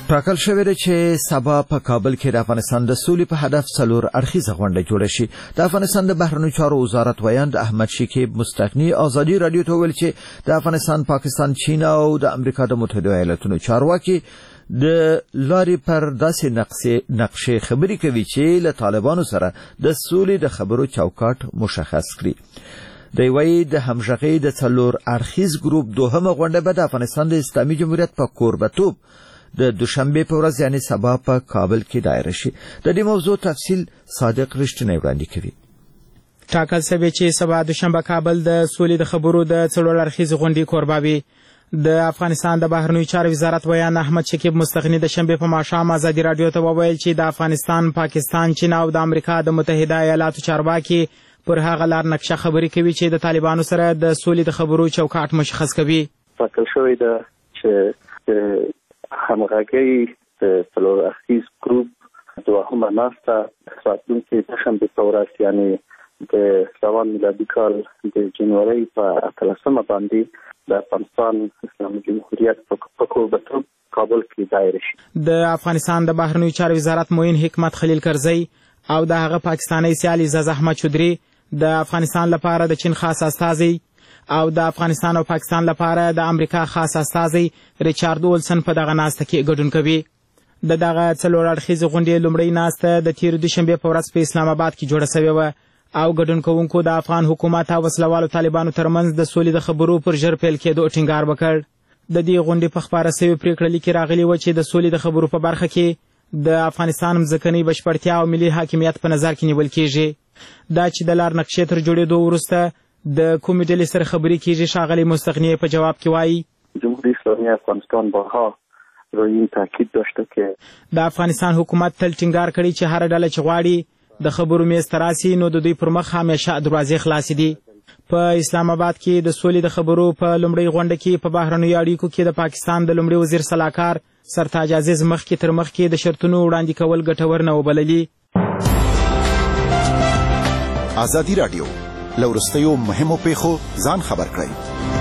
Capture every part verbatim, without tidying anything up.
ټاکل شوې ده چې سبا په کابل کې د افغانستان د سولې په هدف څلور اړخیزه غونډه جوړه شي. د افغانستان د بهرنیو چارو وزارت ویاند احمد شکیب مستغنی ازادي رادیو ته ویل چې د افغانستان، پاکستان، چین او د امریکا د متحده ایالاتونو چارواکي د لارې پر داسې نقشې خبرې کوي چې له طالبانو سره د سولې د خبرو چوکاټ مشخص کړي. د وی د همغږۍ د څلور اړخیز ګروپ دوهمه غونډه به د افغانستان د اسلامي جمهوریت په کوربتوب د دوشنبه په ورځ یعنی سبا په کابل کې دایره شي. د دې موضوع تفصیل صادق رښتینی وړاندې کوي. ټاکل شوی چې سبا دوشنبه کابل د سولې د خبرو د څلور اړخیز غونډې کوربه وي. د افغانستان د بهرنیو چارو وزارت ویان احمد شکیب مستغنی د شنبه په ماښام ازادي رادیو ته وویل چې د افغانستان، پاکستان، چین او د امریکا د متحده ایالاتو چارواکي پر هغه لار نقشه خبرې کوي چې د طالبانو سره د سولې د خبرو چوکاټ مشخص کوي. ټاکل شوی ده چې همغږۍ د څلور اړخیز ګروپ دوهمه ناسته راتلونکي دوشنبه په ورځ یعنې د روان میلادي کال د جنورۍ په اتلسمه باندې د افغانستان اسلامي جمهوریت په کوربتوب کابل کې دایره شي. د افغانستان د بهرنیو چارو وزارت معین حکمت خلیل کرزی او د هغه پاکستاني سیال عزاز احمد چودري د افغانستان لپاره د چین خاص استازي او د افغانستان او پاکستان لپاره د امریکا خاص استازي ریچارډ اولسن په دغه ناسته کې ګډون کوي. د دغه څلور اړخیزې غونډې لومړۍ ناسته د تیر دوشنبه په ورځ په اسلام آباد کې جوړه شوې وه او ګډون کوونکو د افغان حکومت او وسلوالو طالبانو ترمنځ د سولې د خبرو پر ژر پیل کېدو ټینګار وکړ. د دې غونډې په خپاره شوې پریکړه لیک راغلی و چې د سولې د خبرو په برخه کې د افغانستان مځکنۍ بشپړتیا او ملي حاکمیت په نظر کې نیول کېږي. دا چې د لار نقشې تر جوړېدو وروسته د کومې ډلې سره خبرې کېږي، ښاغلی مستغنی په جواب کې وایي جمهوری اسلامی افغانستان بارها روی این تاکید داشته که د افغانستان حکومت تل ټینګار کړی چې هر ډله چې غواړي د خبرو میز ته راسي نو د دوی پر مخ همیشه دروازې خلاصې دي. په اسلام آباد کې د سولې د خبرو په لومړۍ غونډه کې په بهرنیو اړیکو کې د پاکستان د لومړي وزیر سلاکار سرتاج عزیز مخکې تر مخکې د شرطونو وړاندې کول ګټور نه وبللي. ازادي رادیو لورستیو مهمو پیښو ځان خبر کړئ.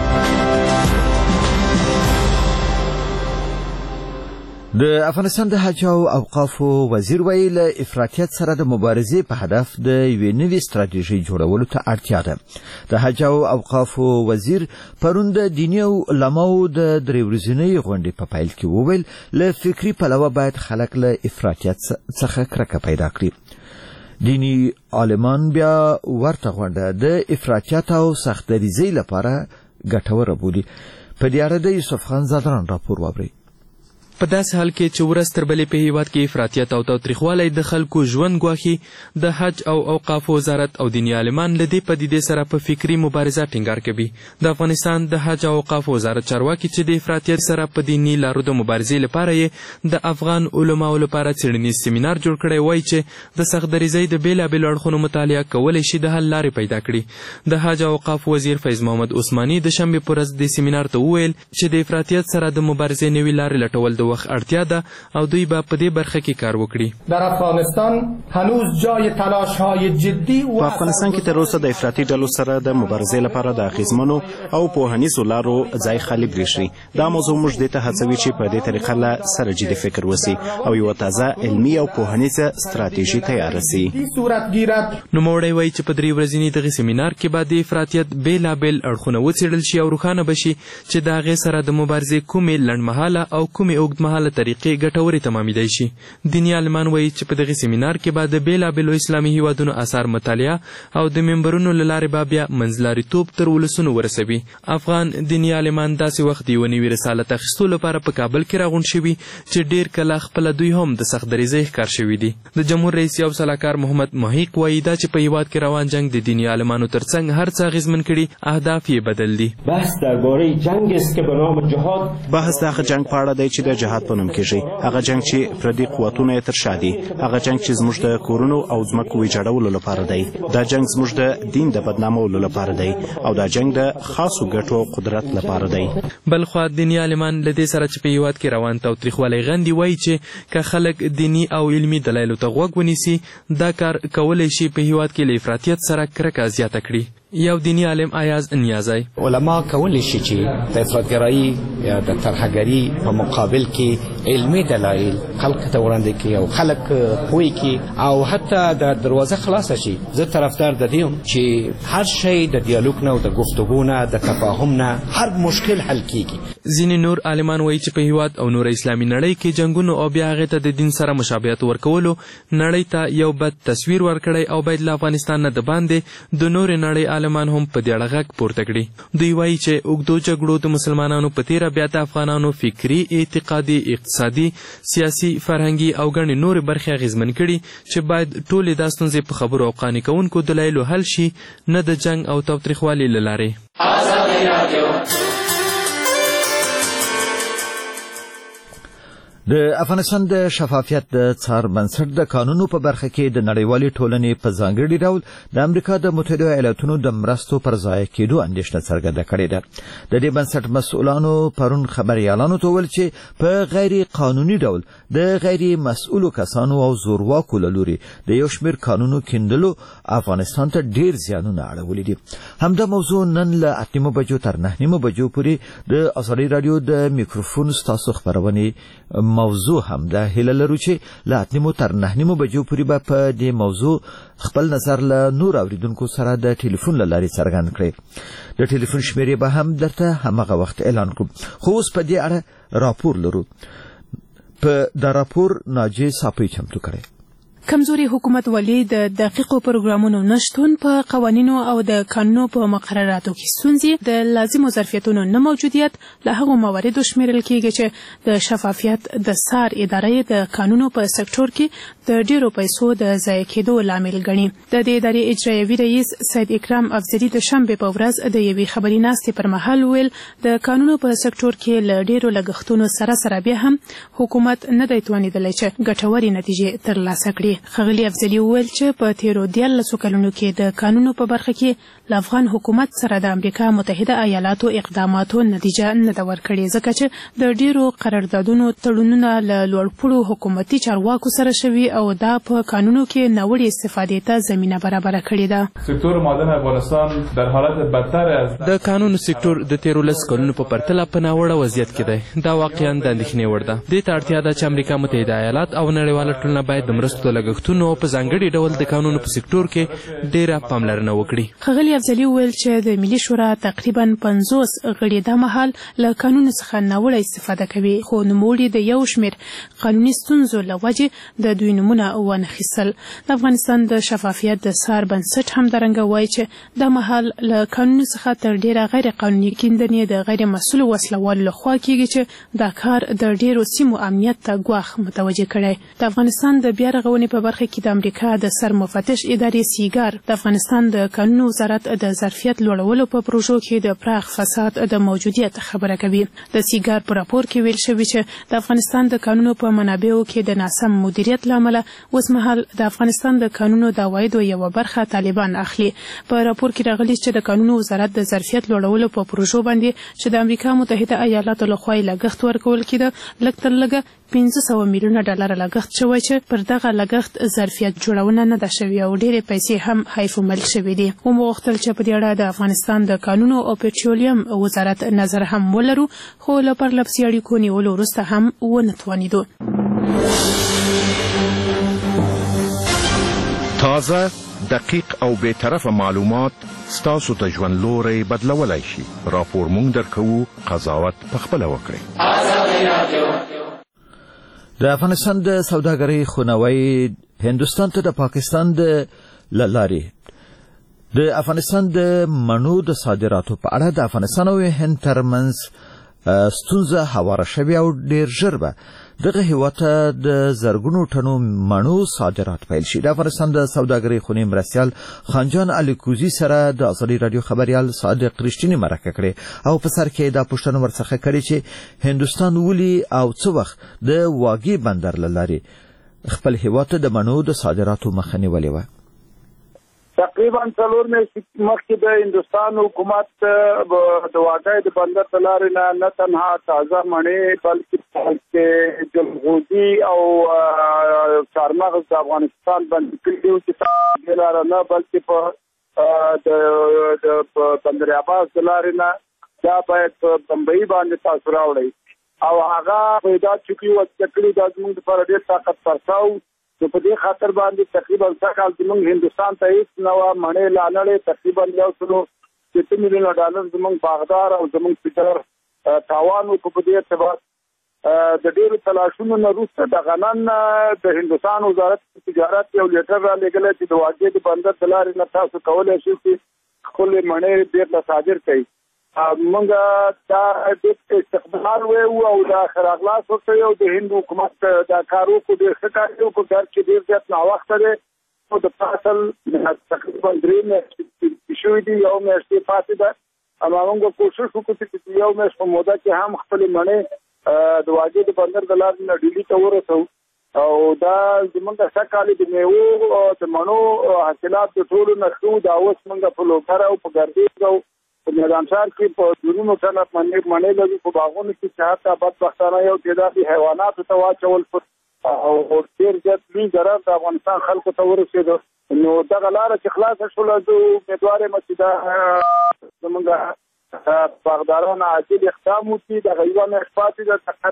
د افغانستان د حج او اوقافو وزیر ویل افراطیت سره د مبارزې په هدف د یوې نوې ستراتیژۍ جوړولو ته اړتیا ده. د حج او اوقافو وزیر پرون د دیني علماو د درې ورځنۍ غونډې په پیل کې وویل له فکري پلوه باید خلک له افراطیت څخه کرکه پیدا کړي. دینی عالمان بیا ورته غونډه د افراطیت او سختدریزۍ لپاره ګټوره بولي. په دې اړه د یوسف خان زادران راپور واورئ. په داسې حال کې چې ورځ تر بلې په هیواد کې افراطیت او تاوتریخوالی د خلکو ژوند ګواښي، د حج او اوقافو وزارت او دیني عالمان له دې پدیدې سره په فکري مبارزه ټینګار کوي. د افغانستان د حج او اوقافو وزارت چارواکي چې د افراطیت سره په دیني لارو د مبارزې لپاره یې د افغان علماو لپاره څېړنیز سیمینار جوړ کړی وایي چې د سختدریزۍ د بېلابېلو اړخونو مطالعه کولی شي د حل لارې پیدا کړي. د حج او اوقافو وزیر فیض محمد عثماني د شنبې په ورځ دې سیمینار ته وویل چې د افراطیت سره د مبارزې نوې لارې لټول د وخت اړتیا ده او دوی به په دې برخه کې کار وکړي. در افغانستان هنوز جای تلاش‌های جدي په افغانستان کې تر اوسه د افراطي ډلو سره د مبارزې لپاره د اغیزمنو او پوهنیزو لارو ځای خالي برېښي. دا موضوع موږ دې ته هڅوي چې په دې طریقه له سره جدي فکر وسي او یوه تازه علمي او پوهنیزه ستراتیژي تیاره سي. نوموړی وایي چې په درې ورځني دغه سیمینار کې به د افراطیت بېلابېل اړخونه وڅېړل شي او روښانه به شي چې د هغې سره د مبارزې کومې لنډمهاله او کومې اوږدمهاله طریقې ګټورې تمامیدای شي. دیني عالمان وایي چې په دغه سیمینار کې به د بېلابېلو اسلامي هیوادونو اثار مطالعه او د ممبرونو له لارې به بیا منځلاریتوب تر ولسونو ورسوي. افغان دیني عالمان داسې وخت د یوه نوي رسالت اخیستو لپاره په کابل کې راغونډ شوي چې ډېر کله خپله دوی هم د سختدریزۍ ښکار شوي دي. د جمهور رئیس او سلاکار محمد محیق وایي دا چې په هیواد کې روان جنګ د دیني عالمانو ترڅنګ هر څه اغېزمن کړي، اهداف یې بدل دي. بحث درباره جنگ است که به نام جهاد بحث د هغه جنګ په اړه دی چې د جهاد په نوم کېږي. هغه جنگ چې پردي قوتونه یې تر شا دي، هغه جنگ چې زموږ د کورونو او ځمکو ویجاړولو لپاره دی. دا جنگ زموږ د دین د بدنامولو لپاره دی او دا جنگ د خاصو ګټو او قدرت لپاره دی. بلخوا دیني عالمان له دې سره چې په هیواد کې روان تاوتریخوالی غندي وایي چې که خلک دیني او علمي دلایلو ته غوږ ونیسي دا کار کولی شي په هیواد کې له افراطیت سره کرکه زیاته کړي. یو دینی عالم ایاز نیازی علما کولی شي چې د افراطګرایي یا د ترهګرۍ په مقابل کې علمي دلایل خلک ته وړاندې کړي او خلک پوه کړي او حتی د دروازه خلاصه شي. زه طرفدار د دې یم چې هر شی د دیالوګ نه او د گفتگو نه د تفاهم نه هر مشکل حل کیږي. ځینې نور عالمان وایي چې په هیواد او نور اسلامي نړۍ کې جنګونو او بیا هغې ته د دین سره مشابهت ورکولو نړۍ ته یو بد تصویر ورکړی او باید له افغانستان نه د باندې د نورې نړۍ عالمان هم په دې اړه غږ پورته کړي. دوی وایي چې اوږدو جګړو د مسلمانانو په تیره بیا د افغانانو فکري، اعتقادي، اقتصادي، سیاسي، فرهنګي او ګڼې نورې برخې اغېزمن کړي چې باید ټولې دا ستونزې په خبرو او قانع کوونکو دلایلو حل شي، نه د جنګ او تاوتریخوالي له لارې. د افغانستان د شفافیت د څار بنسټ د قانونو په برخه کې د نړیوالې ټولنې په ځانګړي ډول د امریکا د متحده ایالاتونو د مرستو پر ضایع کېدو اندېښنه څرګنده کړې ده. د دې بنسټ مسؤلانو پرون خبریالانو ته وویل چې په غیر قانوني ډول د غیر مسؤلو کسانو او زورواکو له لوري د یو شمېر قانونو کیندلو افغانستان ته ډېر زیانونه اړولي دي. همدا موضوع نن له اته نیمو بجو تر نه نیمو بجو پورې د ازادي راډیو د میکروفون ستاسو خبرونې موضوع هم ده. هیله لرو چې له اته نیمو تر نه نیمو بجو پورې به په دې موضوع خپل نظر له نور اوریدونکو سره د ټلیفون له لارې څرګند کړئ. د ټلیفون شمیرې به هم درته همغه وخت اعلان کړو. خو اوس په دې اړه راپور لرو. په دا راپور ناجی صافی چمتو کړی. کمزوري حکومت ولې د دقیقو پروګرامونو نشتون، په قوانینو او د قانونو په مقرراتو کې ستونزې، د لازمو ظرفیتونو نه موجودیت له هغو مواردو شمیرل کېږي چې د شفافیت د سار ادارې د قانونو په سکتور کې د ډیرو پیسو د ضایع کېدو لامل ګڼي. د دې ادارې اجرایوي رئیس سید اکرام افضلي د شنبې په ورځ د یوې خبري ناستې پر مهال ویل د قانونو په سکتور کې له ډیرو لګښتونو سره سره بیا هم حکومت نه دی توانېدلی چې ګټورې نتیجې ترلاسه کړي. ښاغلي افضلي وویل چې په تیرو دیارلسو کلونو کې د قانونو په برخه کې له افغان حکومت سره د امریکا متحده ایالاتو اقداماتو نتیجه نه ده ورکړې، ځکه چې د ډیرو قراردادونو تړونونه له لوړپوړو حکومتي چارواکو سره شوي او دا په قانونو کې ناوړې استفادې ته زمینه برابره کړې ده. سکتور معدن افغانستان در حالت بدتر از د قانونو سکتور د تیرو لس کلونو په پرتله په ناوړه وضعیت کې دی. دا واقعا د اندېښنې وړ ده. دې ته اړتیا ده چې امریکا متحده ایالات او نړیواله ټولنه باید د مرستو لګښتونو په ځانګړي ډول د قانونو په سکتور کې ډیره پاملرنه وکړي. ښاغلي افضلي وویل چې د ملي شورا تقریبا پنځوس غړي دا مهال له قانونو څخه ناوړه استفاده کوي، خو نوموړي د یو شمېر قانوني ستونزو له وجې د دوی نومونه وانخیستل. د افغانستان د شفافیت د سار بنسټ همدارنګه وایي چې دا مهال له قانونو څخه تر ډیره غیر قانوني کیندنې د غیر مسؤلو وسلوالو لخوا کیږي چې دا کار د ډیرو سیمو امنیت ته ګواښ متوجه کړی. د افغانستان د بیا رغونې په برخه کې د امریکا د سر مفتش ادارې سیګار د افغانستان د قانونو وزارت د ظرفیت لوړولو په پروژو کې د پراخ فساد د موجودیت خبره کوي. د سیګار په راپور کې ویل شوی چې د افغانستان د قانونو په منابعو کې د ناسم مدیریت له امله اوس مهال د افغانستان د قانونو د عوایدو یوه برخه طالبان اخلي. په راپور کې راغلي چې د قانونو وزارت د ظرفیت لوړولو په پروژو باندې چې د امریکا متحده ایالاتو لخوا یې لګښت ورکول کېده، لږ تر لږه پنځه سوه میلیونه ډالر لګښت شوی چې پر دغه لګښت ظرفیت جوړونه نه ده شوې او ډېرې پیسې هم حیف مل شوې دي. وموغوښتل چې په دې اړه د افغانستان د قانونو او پټرولیم وزارت نظر هم ولرو، خو له پرلپسې اړیکو نیولو وروسته هم ونه توانېدو. تازه، دقیق او بی‌طرفه معلومات ستاسو ته ژوند لوری بدلولی شي. راپور مونږ درکوو، قضاوت پخپله وکړئ. د افغانستان د سوداګرۍ خونوي هندوستان ته د پاکستان د لارې د افغانستان د مڼو د صادراتو په اړه د افغانستان او هند ترمنځ ستونزه هواره شوې او ډیر ژر به دغه هیواد ته د زرګونو ټنو مڼو صادرات پیل شي. د افغانستان د سوداګرۍ خونې مرستیال خانجان الیکوزي سره د ازادي راډیو خبريال صادق رښتینی مرکه کړې او په سر کې دا پوښتنه ورڅخه کړې چې هندوستان ولي او څه وخت د واګي بندر لاري خپل هیواد ته د مڼو د صادراتو مخه نیولې وه. تقریبا څلور میاشتې مخکې د هندوستان حکومت د واګي د بندر د لارې نه نه تنها تازه مڼې بلکې جلغوزي او چهارمغز د افغانستان باندې کړي وو چې د لارې نه بلکې په د بندر عباس د لارې نه دا باید په بمبئی باندې تاسو راوړئ. او هغه پیدا چکی و چکلی د زموږ لپاره ډېر طاقت پرتاو نو په دې خاطر باندې تقریبا څکال زموږ هندستان ته هیڅ نو مړې لانړې تقریبا یو سلو شپږ میلیونه ډالر زموږ باغدار او زموږ فکر تاوان په دې ارتباط د ډېرو تلاشونو نه وروسته د غنن د هندستان وزارت تجارت یو لیټر را لېږلی چې د واګې د بندر د لارې نه تاسو کولی شئ چې خپلې مڼې بېرته صادر کړئ موږ دا د استقبال وو او د خراغلاس وکړ یو د هند حکومت دا کار وکړ ډېر ښه کار وکړ په کار کې ډېر زیات ناوخته دی او د فصل تقریبا درې میاشتې شوي دي یو میاشتې پاتې ده اما موږ کوشش وکړو چې یو میاشت په موده کې هم خپلې مڼې د واګې د بندر د لارې نه ډیلي ته ورسوو او دا زمونږ سږکال د میوو او د مڼو حاصلات د ټولو نه ښه دا اوس موږ په لوګر او په ګردیز او په میدانشار کې په زرونو ټنه مڼې لرو په باغونو کې چې حتی بدبختانه یو تعداد حیواناتو ته واچول او ډېر زیات لوی ضرر د افغانستان خلکو ته ورسېده نو دغه لاره چې خلاصه شوله زه امیدوار یم چې دا زمونږ باغداران عاجل اقدام وکړي دغه یوه میاشت پاتې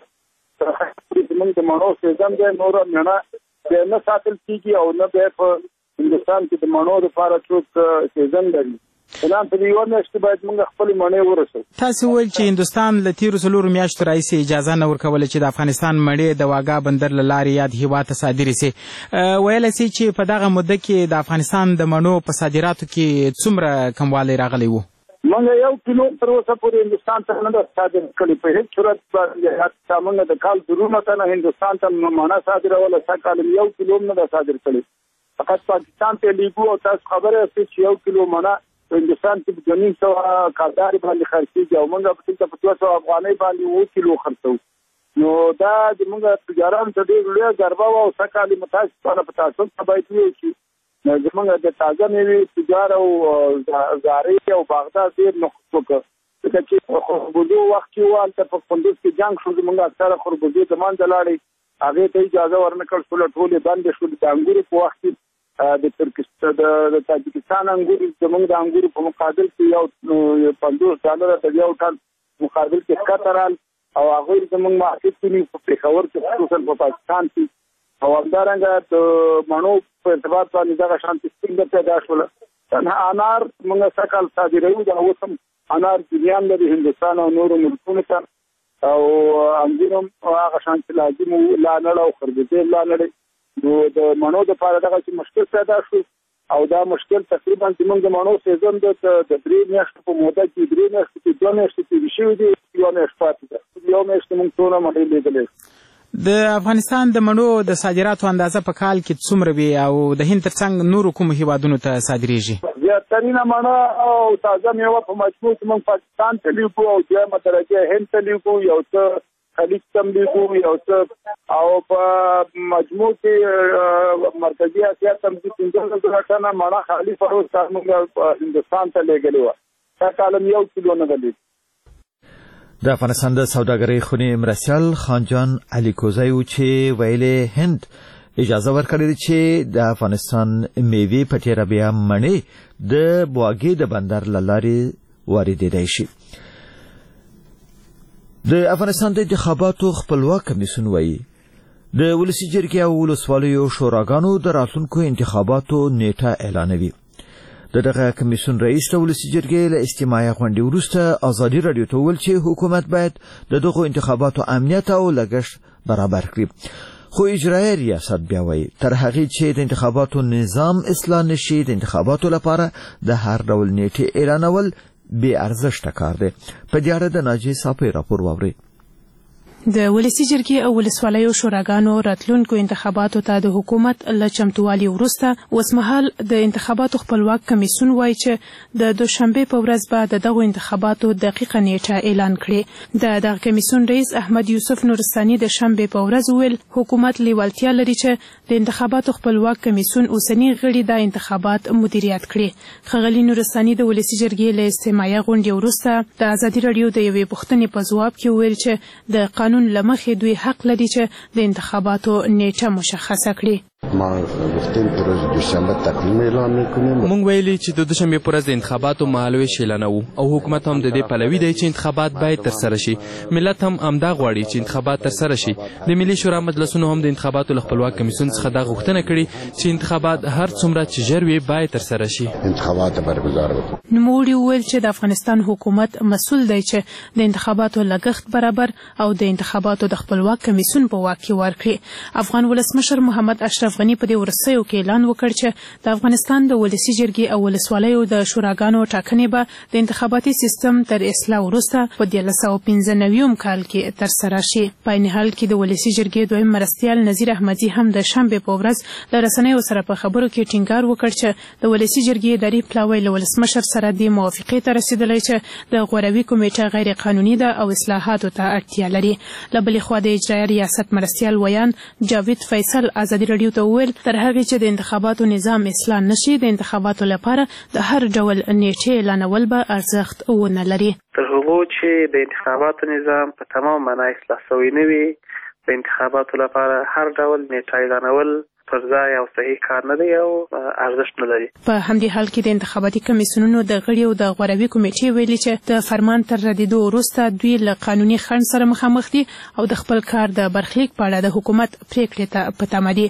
ده زمونږ د مڼو سیزن دی نوره مڼه نه ساتل کېږي او نه بیا په هندوستان کې د مڼو لپاره څوک سیزن لري اعلان په یوه میاشت باید موږ خپلې مڼې ورسوو. تاسو وویل چې هندوستان له تېرو څلورو میاشتو راهیسې اجازه نه ورکوله چې د افغانستان مڼې د واګا بندر له لارې یاد هېواد ته صادرې سي ویلی سي چې په دغه موده کې د افغانستان د مڼو په صادراتو کې څومره کموالی راغلی و؟ موږ یو کیلو تر اوسه پورې هندوستان ته نه ده صادر کړې په هېڅ صورت باندې حتی موږ د کال درونه ته نه هندوستان ته مڼه صادروله سږکال یو کیلو هم نه ده صادر کړې فقط پاکستان ته لیږو او تاسو خبره یاست چې یو کیلو مڼه په هندوستان کې په دوه نیم سوه کارګارې باندې خرڅېږي او موږ په دلته په دوه سوه افغانۍ باندې اووه کیلو خرڅوو نو دا زموږ تجارانو ته ډېر لویه ضربه وه او سږکال یې متاسفانه په تعصب ته باید وویل شي زموږ د تازه مېوې تجار او زارې او باغدار ډېر نقص وکړ ځکه چې په خربوزو وخت کې و هلته په کندوز کې جنګ شو زموږ اکثره خربوزې د منځه لاړې هغې ته اجازه ورنه کړل شوله ټولې بندې شولې د انګورو په وخت کې د ترکستان د تاجکستان انګور زموږ د انګورو په مقابل کې یو پنځوس ډالره د یو ټن مقابل کې ښکته رال او هغوی زموږ مارکېټ کې په پېښور کې خصوصا په پاکستان کې او همدارنګه د مڼو په ارتباط باندې دغه شانتې ستونزه پیدا شوله تنها انار موږ سږکال صادروو دا اوس هم انار جریان لري هندوستان او نورو ملکونو ته او انګور هم هغه شانتې لازم وو لانړ او خربوزې لانړې نو د مڼو دپاره دغه چې مشکل پیدا شو او دا مشکل تقریبا زموږ د مڼو سیزن د درې میاشتو په موده کې درې میاشتې کې دوه میاشتې تېرې شوي دي یوه میاشت پاتې ده یو میاشت موږ څونه مڼې لیدلې د افغانستان د مڼو د صادراتو اندازه په کال کې څومره وي او د هند تر څنګ نورو کومو هېوادونو ته صادرېږي؟ زیاترینه مڼه او تازه میوه په مجموع کې موږ پاکستان ته لیږو او دویمه درجه هند ته لیږو یو څه خلیج ته هم لیږو یو څه او په مجموع کې مرکزي اسیا ته هم پنځلس زره ټنه مڼه خالي فروز ته موږ هندوستان ته لیږلې وه دا کال هم یو کیلو نه ده لیږلې. د افغانستان د سوداګرۍ خونې مرستیال خانجان علي کوزی و چې ویلې هند اجازه ورکړې ده چې د افغانستان میوې په تېره بیا مڼې د واګې د بندر له لارې واردېدی شي. د افغانستان د انتخاباتو خپلواک کمیسیون وایي د ولسي جرګې او ولسوالیو شوراګانو د راتلونکو انتخاباتو نیټه اعلانوي. د دغه کمیسیون رئیس د ولسي جرګې له اجتماعي غونډې وروسته ازادي راډیو ته وویل چې حکومت باید د دغو انتخاباتو امنیت او لګښت برابر کړي خو اجرایي ریاست بیا وایي تر هغې چې د انتخاباتو نظام اصلاح نشي د انتخاباتو لپاره د هر ډول نیټې اعلانول بې ارزښته کار دی. په دې اړه د ناجیې صافۍ راپور واورئ. د ولسي جرګې او ولسوالیو شوراګانو راتلونکو انتخاباتو ته د حکومت له چمتووالي وروسته اوسمهال د انتخاباتو خپلواک کمیسیون وایي چې د دوشنبې په ورځ به د دغو انتخاباتو دقیقه نیټه اعلان کړي. د دغه کمیسیون رئیس احمد یوسف نورستاني د شنبې په ورځ وویل حکومت لیوالتیا لري چې د انتخاباتو خپلواک کمیسیون اوسني غړي د انتخابات مدیریت کړي. ښاغلي نورستاني د ولسي جرګې له اجتماعي غونډې وروسته د ازادي راډیو د یوې پوښتنې په ځواب کې وویل چې د قانون لمخې دوی حق لري چې د انتخاباتو نیټه مشخصه کړي. ما گفتیم که روز دوشنبه تقویم اعلام میکنیم. مونږ ویلي چې د دوشنبې په ورځ د انتخاباتو مهالویش اعلانوو او حکومت هم د دې پلوي دی چې انتخابات باید ترسره شي. ملت هم همدا غواړي چې انتخابات ترسره شي. د ملي شورا مجلسونو هم د انتخاباتو له خپلواک کمیسیون څخه دا غوښتنه کړې چې انتخابات هر څومره چې ژر وي باید ترسره شي. انتخابات برگزار وکړو. نوموړي وویل چې د افغانستان حکومت مسؤل دی چې د انتخاباتو لګښت برابر او د انتخاباتو د خپلواک کمیسیون په واک کې ورکړي. افغان ولسمشر محمد اشرف غني په دې وروستیو کې اعلان وکړ چې د افغانستان د ولسي جرګې او ولسوالیو د شوراګانو ټاکنې به د انتخاباتي سیستم تر اصلاح وروسته په دیارلس سوه پنځه نوي کال کې ترسره شي. په عین حال کې د ولسي جرګې دویم مرستیال نظیر احمدي هم د شنبې په ورځ له رسنیو سره په خبرو کې ټینګار وکړ چې د ولسي جرګې اداري پلاوی له ولسمشر سره د موافقې ته رسیدلی چې د غوروي کمیټه غیر قانوني ده او اصلاحاتو ته اړتیا لري. له بلې خوا د اجرایه ریاست مرستیال ویان جاوید فیصل ازادي راډیو ته وویل تر هغې چې د انتخاباتو نظام اصلاح نشي د انتخاباتو لپاره د هر ډول نیټې اعلانول به ارزښت ونه لري. تر هغو چې د انتخاباتو نظام په تمام معنا اصلاح شوی نه وي د انتخاباتو لپاره هر ډول نیټه اعلانول پر ځای او صحیح کار نه دی او ارزښت نه لري. په همدې حال کې د انتخاباتي کمیسیونونو د غړیو د غوروي کمیټې ویلي چې د فرمان تر ردېدو وروسته دوی له قانوني خنډ سره مخامخ دي او د خپل کار د برخلیک په اړه د حکومت پریکړې ته په تمه دي.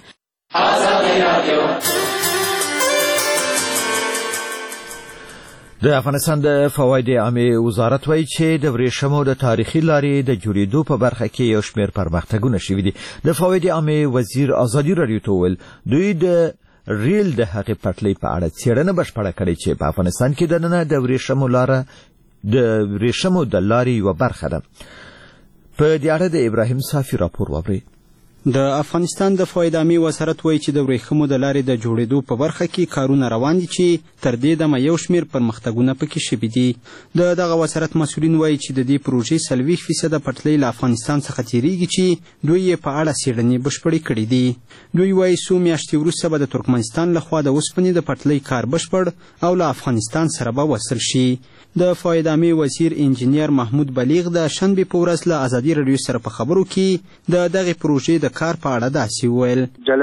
د افغانستان د فواید عامه وزارت وایي چې د ورېښمو د تاریخي لارې د جوړېدو په برخه کې یو شمېر پرمختګونه شوي دي. د فواید عامه وزیر ازادي راډیو ته وویل دوی د ریل د هغې پټلۍ په اړه څېړنه بشپړه کړې چې په افغانستان کې دننه د ورېښمو لاره د ورېښمو د لارې یوه برخه ده. په دې اړه د ابراهیم صافي راپور واورئ. د افغانستان د فواید عامه وزارت وایي چې د ورېښمو د لارې د جوړېدو په برخه کې کارونه روان دي چې تر دې دمه یو شمېر پرمختګونه پکې شوي دي. د دغه وزارت مسؤلین وایي چې د دې پروژې څلوېښت فیصده پټلۍ له افغانستان څخه تېرېږي چې دوی یې په اړه څېړنې بشپړې کړې دي. دوی وایي څو میاشتې وروسته به د ترکمنستان لخوا د اوسپنې د پټلۍ کار بشپړ او له افغانستان سره به وصل شي. د فواید عامه وزیر انجینیر محمود بلیغ د شنبې په ورځ له ازادي راډیو سره په خبرو کې د دغې پروژې د کار په اړه داسې وویل.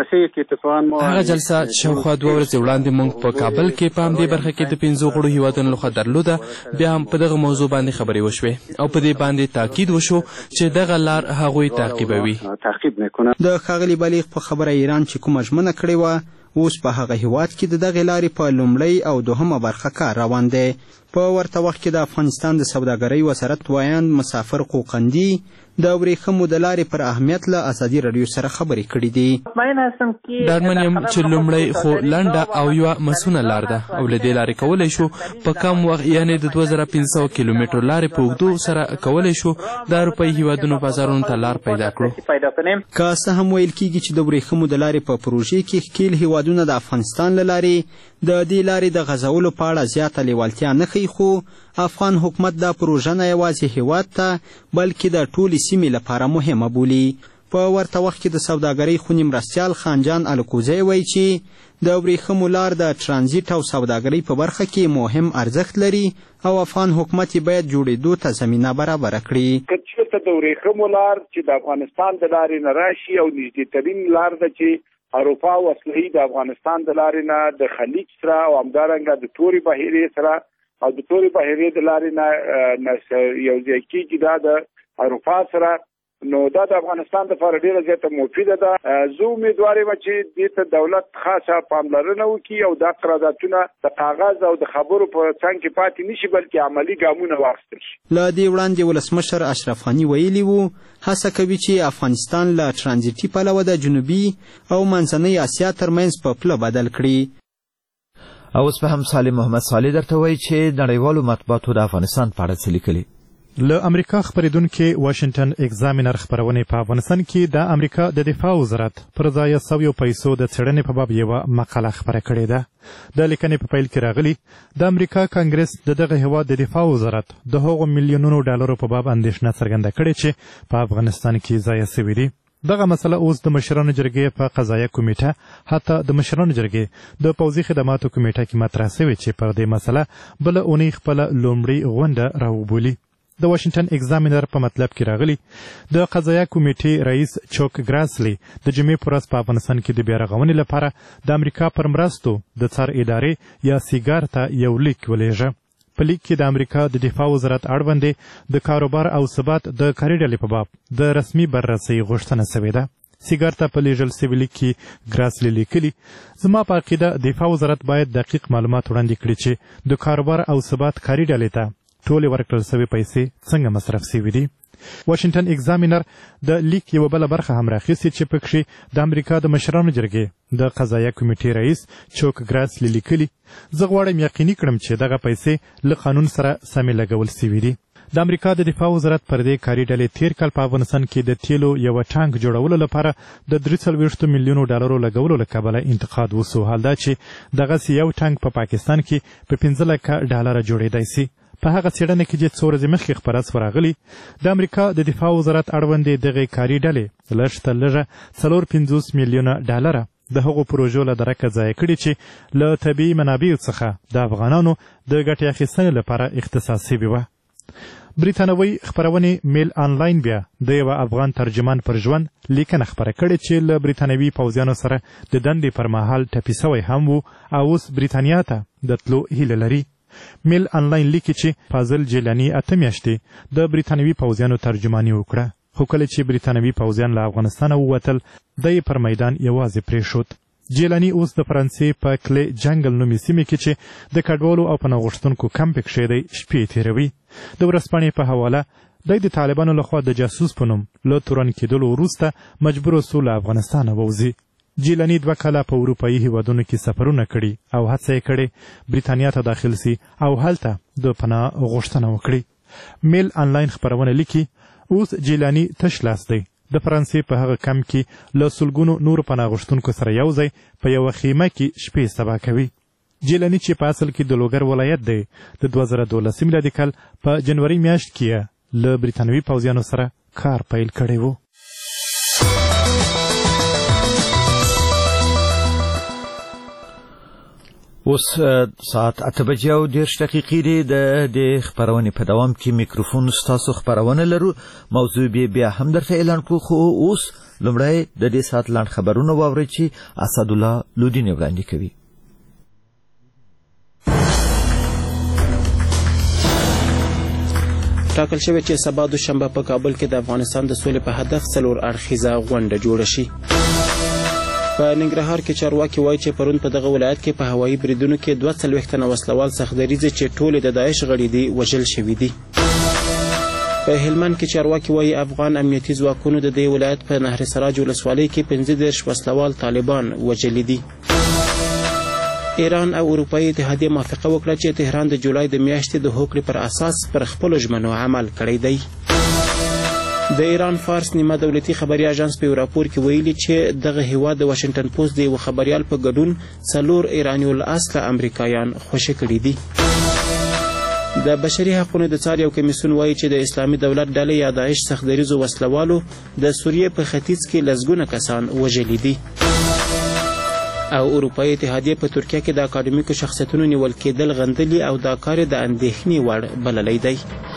هغه جلسه شاوخوا دوه ورځې وړاندې موږ په کابل کې په همدې برخه کې د پنځو غړو هیوادونو لخوا درلوده. بیا هم په دغه موضوع باندې خبرې وشوې او په دې باندې تاکید وشو چې دغه لار هغوی تعقیبوي. د ښاغلي بلیغ په خبره ایران چې کومه ژمنه کړې وه اوس په هغه هیواد کې د دغې لارې په لومړۍ او دوهمه برخه کار روان دی. په ورته وخت کې د افغانستان د سوداګرۍ وزارت وایان مسافر قوقندي د ورېښمو د لارې پر اهمیت له ازادي راډیو سره خبرې کړې دي. ډاډمن یم چې لومړی خو لنډه او یوه مسونه لار ده او له دې لارې کولی شو په کم وخت یعنې د دوه زره پنځه سوه کیلومترو لارې په اوږدو سره کولی شو د اروپایي هیوادونو بازارونو ته لار پیدا کړو. که څه هم ویل کېږي چې د ورېښمو د لارې په پروژې کې ښکېل هیوادونه د افغانستان له لارې د دې لارې د غځولو په اړه زیاته لیوالتیا نه ښیي، خو افغان حکومت دا پروژه نه یوازې هیواد ته بلکې د ټولې سیمې لپاره مهمه بولي. په ورته وخت کې د سوداګرۍ خونې مرستیال خانجان الکوزی وایي چې د ورېښمو لار د ترانزیت او سوداګرۍ په برخه کې مهم ارزښت لري او افغان حکومت یې باید جوړېدو ته زمینه برابره کړي. که چېرته د ورېښمو لار چې د افغانستان د لارې نه راشي او نږدېترین لار ده چې اروپا وسلهي د افغانستان د لارې نه د خلیج سره او همدارنګه د تورې بحیرې سره او د تورې بحیرې د لارې نه یو ځای کېږي دا د اروپا سره، نو دا د افغانستان لپاره ډېره زیاته مفیده ده. زه امیدوار یم چې دې ته دولت خاصه پاملرنه وکړي او دا قراردادونه د کاغذ او د خبرو په څنګ کې پاتې نشي بلکې عملي ګامونه واخیستل شي. له دې وړاندې ولسمشر اشرف غني ویلي وو هڅه کوي چې افغانستان له ترانزیتي پلوه د جنوبي او منځنۍ اسیا ترمنځ په پله بدل کړي. اوس به هم سالم محمد صالح درته وایي چې نړیوالو مطبوعاتو د افغانستان په اړه څه لیکلي. له امریکا خپرېدونکې واشنګټن اگزامینر خپرونې په افغانستان کې د امریکا د دفاع وزارت پر ضایع سویو پیسو د څېړنې په باب یوه مقاله خپره کړې ده. د لیکنې په پیل کې راغلي د امریکا کانګرس د دغه هېواد د دفاع وزارت د هغو میلیونونو ډالرو په باب اندېښنه څرګنده کړې چې په افغانستان کې ضایع سوي دي. دغه مسله اوس د مشرانو جرګې په قضایه کمیټه حتی د مشرانو جرګې د پوځي خدماتو کمیټه کې مطرح سوې چې پر دې مسله بله اونۍ خپله لومړۍ غونډه راوبولي. د واشنگټن ایگزامینر په مطلب کې راغلی. د قضایه کمیټې رئیس چوک ګراسلی د جمعې په ورځ په افغانستان کې د بیا رغونې لپاره د امریکا پر مرستو د څار ادارې یا سیګار ته یو لیک ولېږه. په لیک کې د امریکا د دفاع وزارت اړوندې د کاروبار او ثبات د کاري ډلې په باب د رسمي بررسۍ غوښتنه سوې ده. سیګار ته په لیږل سوي لیک کې ګراسلی لیکلي: زما په عقیده دفاع وزارت باید دقیق معلومات وړاندې کړي چې د کاروبار او ثبات کاري ډلې ته ټولې ورکړل سوي پیسې څنګه مصرف سوي دي. واشنگټن ایگزامینر د لیک یوه بله برخه هم راخیستې چې پکښې د امریکا د مشرانو جرګې د قضایه کمیټې رئیس چوک ګراسلی لیکلي: زه غواړم یقیني کړم چې دغه پیسې له قانون سره سمې لګول سوي دي. د امریکا د دفاع وزارت پر دې کاري ډلې تیر کال په افغانستان کې د تیلو یوه ټانک جوړولو لپاره د درې څلوېښتو میلیونو ډالرو لګولو له کبله انتقاد وسو. حال دا چې دغسې یو ټانک په پا پاکستان کې په پنځه لکه ډالره جوړېدی سي. په هغه څېړنه کې چې څو ورځې مخکې خپره سوه راغلي، د امریکا د دفاع وزارت اړوندې دغې کاري ډلې لږ تر لږه څلور پنځوس میلیونه ډالره د هغو پروژو له درکه ضایع کړي چې له طبیعي منابعو څخه د افغانانو د ګټې اخیستنې لپاره اختصاص شوې وه. بریتانوي خپرونې میل آنلاین بیا د یوه افغان ترجمان پر ژوند لیکنه خپره کړې چې له بریتانوي پوځیانو سره د دندې پر مهال ټپي سوی هم و او اوس بریتانیا ته د تلو هیله لري. میل آنلاین لیکي چې فاضل جیلاني اته میاشتې د بریتانوي پوځیانو ترجماني وکړه، خو کله چې بریتانوي پوځیان له افغانستانه ووتل د یې پر میدان یوازې پرېښود. جیلاني اوس د فرانسې په کلی جنګل نومې سیمې کې چې د کډوالو او پناه غوښتونکو کمپ کښې دی شپې تېروي. د ورځپاڼې په حواله دی د طالبانو لخوا د جاسوس په نوم له تورن کېدلو وروسته مجبور سو له افغانستانه ووځي. جیلاني دوه کاله په اروپایي هیوادونو کې سفرونه کړي او هڅه یې کړې بریتانیا ته داخل سي او هلته د پناه غوښتنه وکړي. میل آنلاین خپرونه لیکي: اوس جیلاني تش لاس دی. د فرانسې په هغه کمپ کې له سلګونو نورو پناه غوښتونکو سره یو ځای په یوه خیمه کې شپې سبا کوي. جیلاني چې په اصل کې د لوګر ولایت دی، د دوه زره دولسم میلادي کال په جنوري میاشت کې له بریتانوي پوځیانو سره کار پیل کړی و. اوس ساعت اته بجې او دېرش دقیقې دي. د دې خپرونې په دوام کې میکروفون ستاسو خپرونه لرو. موضوع بیا هم درته اعلان کړو، خو اوس لومړی د دې ساعت لاند خبرونه واورئ چې اسدالله لودین وړاندې کوي. ټاکل شوی چې سبا دوشنبه په کابل کې د افغانستان د سولې په هدف څلور اړخیزه غونډه جوړه شي. په ننګرهار کې چارواکي وایي چې پرون په دغه ولایت کې په هوایي بریدونو کې دوه څلوېښت تنه وسلوال سختدریځي چې ټولې د داعش غړي دي وژل شوي دي. په هلمند کې چارواکي وایي افغان امنیتي ځواکونو د دې ولایت په نهر سراج ولسوالۍ کې پنځه دېرش وسلوال طالبان وژلي دي. ایران او اروپایي اتحادیه موافقه وکړه چې تهران د جولای د میاشتې د هوکړې پر اساس پر خپلو ژمنو عمل کړی دی. د ایران فارس نیمه دولتي خبري اژانس په یو راپور کې ویلي چې دغه هیواد د واشنګټن پوسټ د یوه خبریال په ګډون څلور ایراني الاصله امریکایان خوشي کړي دي. د بشري حقونو د څار یو کمیسیون وایي چې د اسلامي دولت ډلې یا داعش سختدریځو وسلوالو د سوریې په ختیځ کې لسګونه کسان وژلي دي. او اروپایي اتحادیه په ترکیه کې د اکاډمیکو شخصیتونو نیول کېدل غندلي او دا کار د اندېښنې وړ بللی دی.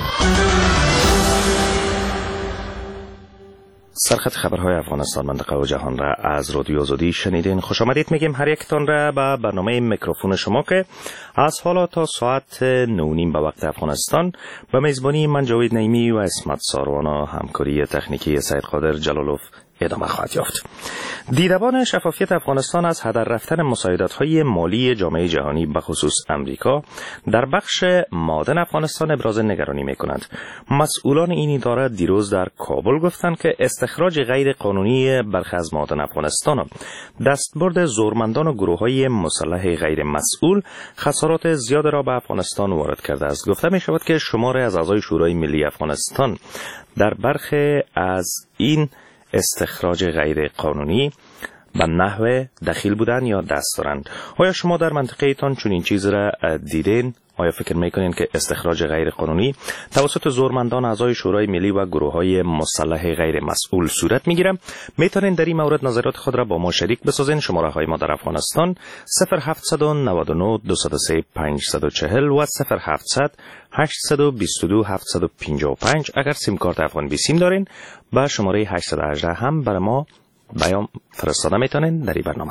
سرخط خبرهای افغانستان منطقه و جهان را از رادیو آزادی شنیدین. خوش آمدید میگیم هر یکتان را به برنامه میکروفون شما که از حالا تا ساعت نه نیم به وقت افغانستان به میزبانی من جاوید نعیمی و اسمت ساروانا همکاری تکنیکی سید قادر جلالوف ادامه خواهد یافت. دیدبان شفافیت افغانستان از هدر رفتن مساعدت‌های مالی جامعه جهانی به خصوص امریکا در بخش معادن افغانستان ابراز نگرانی می‌کنند. مسئولان این اداره دیروز در کابل گفتند که استخراج غیر قانونی برخی از معادن افغانستان دستبرد زورمندان و گروه‌های مسلح غیر مسئول خسارات زیاد را به افغانستان وارد کرده است. گفته می‌شود که شماری از اعضای شورای ملی افغانستان در برخی از این استخراج غیر قانونی به نحو دخیل بودن یا دست دارند. آیا شما در منطقه ایتان چون این چیز را دیدین؟ آیا فکر میکنین که استخراج غیر قانونی توسط زورمندان اعضای شورای ملی و گروه‌های مسلح غیر مسئول صورت میگیره؟ میتونین در این مورد نظرات خود را با ما شریک بسازین. شماره های ما در افغانستان صفر هفت نه نه دو صفر سه پنج چهار صفر و صفر هفتصد هشت دو دو هفت پنج پنج. اگر سیم کارت افغان بی سیم دارین با شماره هشت یک هشت هم برای ما بیان فرستاده میتونین در این برنامه.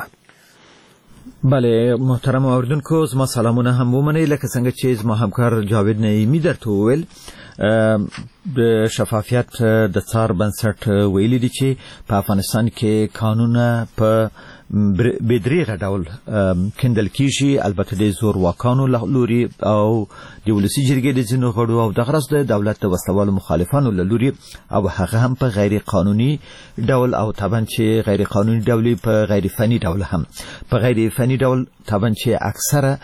بله محترم اوریدونکو، زما سلامونه هم ومنئ. لکه څنګه چې زما همکار جاوید نعیمي درته وویل، د شفافیت د څار بنسټ ویلي دي چې په افغانستان کې قانونونه په بدریغه ډول کندل کیږي، البته د زور واکانو لوري او د ولسي جرګې د ځینو غړو او د غرض د دولت د وسلوالو مخالفانو لوري، او هغه هم په غیر قانوني ډول، او طبعا چې غیر قانوني ډول په غیر فني ډول هم په غیر فني ډول طبعا چې اکثره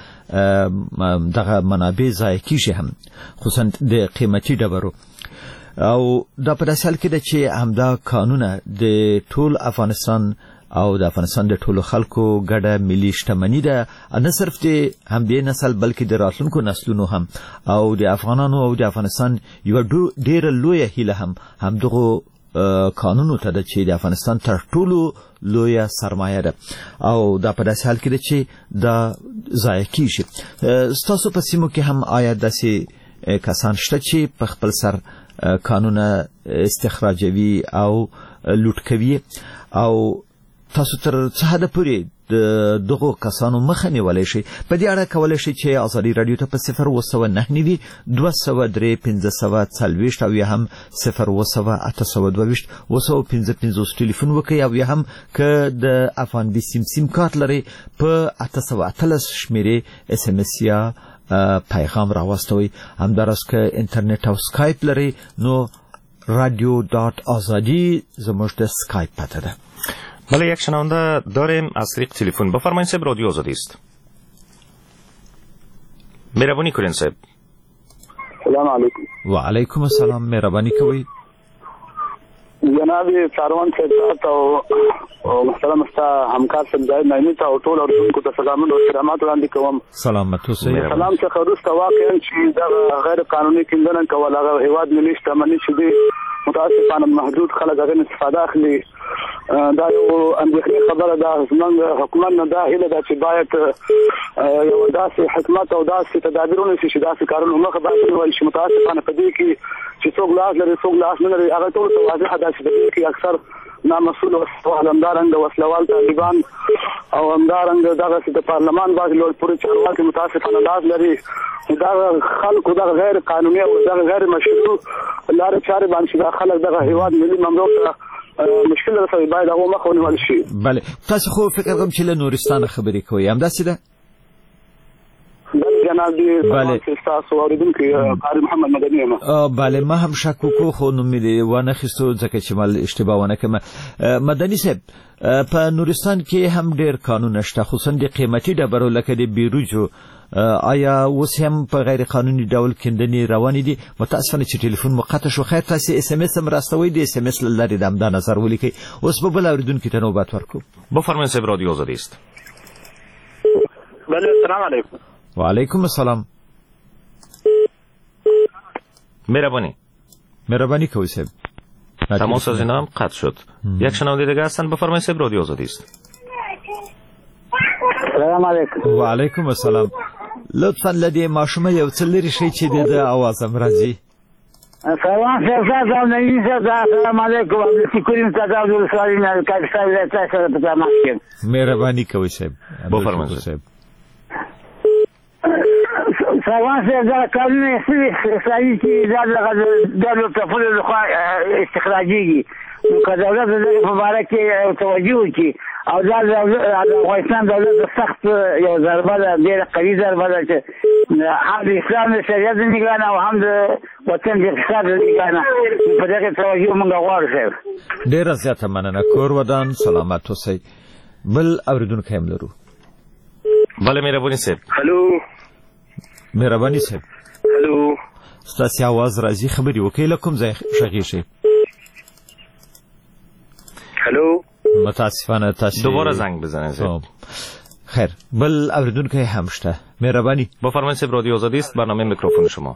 دغه منابع ضایع کیږي، هم خصوصا د قیمتي ډبرو. او دا په داسې حال کې ده چې همدا قانونه د ټول افغانستان او د افغانستان د ټولو خلکو ګډه ملي شتمني ده، نه صرف د همدې نسل بلکې د راتلونکو نسلونو هم، او د افغانانو او د افغانستان یو ډیره لویه هیله هم همدغه قانونو ته ده چې د افغانستان تر ټولو لویه سرمایه ده، او دا په داسې حال کې ده چې دا ضایع کیږي. ستاسو په سیمو کې هم آیا داسې کسان شته چې په خپل سر قانونه استخراجوي او لوټ کوي، او تاسو تر څه حد پورې د دغو کسانو مخه نیولی شي؟ په دې اړه کولی شي چې ازادي راډیو ته په صفر اوه سوه نهه نوي دوه سوه درې پنځه سوه څلوېښت او یا هم صفر اوه سوه اته سوه دوه ویشت اوه سوه پنځه پنځوس ټلیفون وکړئ، او یا هم که د افغان بي سیم سیم کارت لرئ په اته سوه اتلس شمېرې اس ام اس یا پیغام راواستوئ. همداراز که اینترنت او سکایپ لرئ نو رادیو دات آزادی زموږ د سکایپ پته ده. بله، یک شنونده داریم از طریق تلفن. بفرمایید صاحب، رادیو آزادی است. مهربانی کنین صاحب. سلام علیکم. و علیکم السلام، مهربانی کوئ. جناب ساروان صاحب او محترم استا همکار صاحب زاهد نعیمي ته او ټول اردوونکو ته سلامونه او احترامات وړاندې کوم. سلامت اوسئ. سلام څخه وروسته واقعا چې دا غیر قانوني کیندنه کول هغه هیواد ملي شتمني چې دی متاسفانه محدود خلک هغه استفاده اخلي، دا یو اندېښنې خبره ده. زموږ حکومت نه دا هیله ده چې باید یو داسې حکمت او داسې تدابیر ونیسي چې داسې کارونه مخه باید ونیول شي. متاسفانه په دې کې چې څوک لاس لري څوک لاس نه لري هغه ټول ته واضحه ده چې په دې کې اکثر نامسؤول او همدارنګه وسلوال طالبان او همدارنګه دغسې د پارلمان بعضې لوړ پوړي چارواکي متاسفانه لاس لري. دغه خلکو دغه غیر قانوني او دغه غیر مشروع لارې چارې باندې دا خلک دغه هیواد ملي مملوک ته مشکل رسوي، باید هغه مخه ونیول شي. بله، تاسو خو فکر کوم چې له نورستانه خبرې کوئ، همداسې ده؟ بله جناب دی. بله تاسو اوریدونکي قاری محمد مدني یم. بله، ما هم شک وکړو خو نوم مې دې وانخیستو ځکه چې ما اشتباه ونه کړم. مدني صاحب، په نورستان کې هم ډېر قانون شته، خصوصا د قیمتي ډبرو لکه د بیروجو. آیا اوس هم په غیر قانوني ډول کیندنې روانې دي؟ متاسفانه چې ټلیفون مو قطع شو. خیر، تاسې اس ام اس هم راستوئ، د اس ام اس له لارې د همدا نظر ولیکئ. اوس به بل اورېدونکي ته نوبت ورکړو. بفرمایئ صاحب، رادیو آزادی است. بله، سلام علیکم. و علیکم السلام. مهربانی مهربانی کوئ صاحب. تماس از اینا هم قطع شد. یک شنونده دیگه هستن. بفرمایید صاحب، رادیو آزادی است. سلام علیکم. و علیکم السلام. لطفاً لدی ماشومه یو څه لرې شئ چې د ده اواز هم راځي. سلام صاحب نعیمي صاحب، السلام علیکم. عبدالشکوریم صاحب ولسوالۍ نه کاپیټل ولایت سره په تماس کې. مهرباني کوئ صاحب. بفرمایئ صاحب. سلام صاحب، دا قانون اسرائیل چې دا د لوټفولو لخوا استخراجېږي، نو که دولت د دغې په باره کې توجه وکړي او دا د افغانستان دولت سخت یو ضربه ده، ډېره قوي ضربه ده چې هم د اسلام د شریعت د نګاه نه او هم د وطن د اقتصاد د نګاه نه په دغې توجه موږ غواړو صاحب. ډېره زیاته مننه. کور ودان، سلامت اوسئ. بل اورېدونکی هم لرو. بله، مهرباني صاحب. هلو. مهرباني صاحب. هلو. ستاسې اواز راځي، خبرې وکړئ. له کوم ځای غږیږئ؟ هلو. متاسفانه تاسو دوباره زنگ بزنید. خیر بل اوریدونکو هم شته مهربانی بفرمایید صاحب رادیو آزادی است برنامه میکروفون شما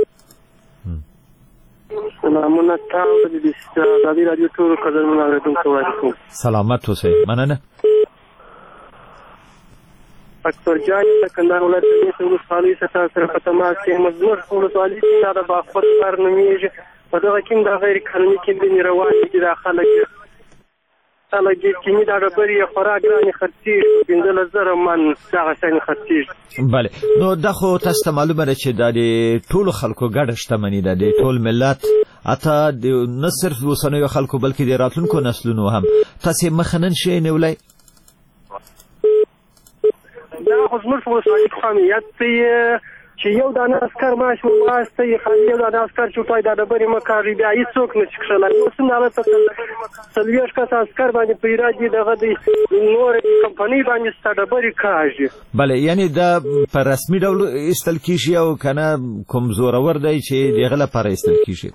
سلامونه تاسو د آزادي رادیو ټول قدرمن اوریدونکو وایي سلامت اوسئ مننه اکبر جان د کندهار ولایت د ولسوالۍ څخه سره په تماس کې مزدور ولسوالۍ چې دا د خپل کار نومیږي په دغه کې د غیر قانوني کیندنې روانې دي د خلک خلک چې دا ډبرې خوراک ګرانې خرڅېږي پنځلس زره من دغه شیان خرڅېږي. بله نو دا خو تاسو ته معلومه ده چې دا د ټولو خلکو ګډه شتمني ده د ټول ملت حتی نه صرف د اوسنیو خلکو بلکې د راتلونکو نسلونو هم تاسې مخه نن شئ نیولی دا خو زموږ په ولسوالۍ کې امنیت دی چې یو دانه عسکر معاش وواسطه خالي یو دانه عسکر چې وټای دا ډبرې مه کاږي بیا هېڅوک نه شي کښلی اوس هم هلته څلوېښت کسه عسکر باندې په ایراد دي دغه د نورې کمپنۍ باندې ستا ډبرې کاږي. بله یعنې دا په رسمي ډول ایستل کېږي او که نه کوم زورور دی چې د هغه لپاره ایستل کېږي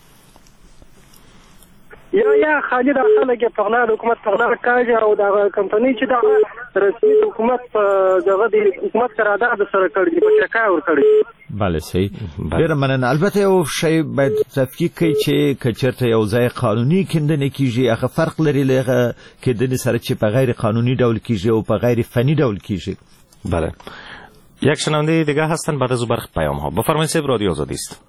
یا یا خالي دا خلک یې په غلا د حکومت په غلا کاږي او دغه کمپنۍ چې دغه رسمي د حکومت په دغه د حکومت قرارداد سره کړي دي په چکا ورکړي. بله صحیح ډېره مننه. البته یو شی باید تفکیک کوي چې که چېرته یو ځای قانوني کیندنې کېږي هغه فرق لري له هغه کیندنې سره چې په غیر قانونی ډول کېږي او په غیر فنی ډول کېږي. بله یک شنونده دیگه هستن بعد از برخی پیام ها. بفرمایید صاحب رادیو آزادی است.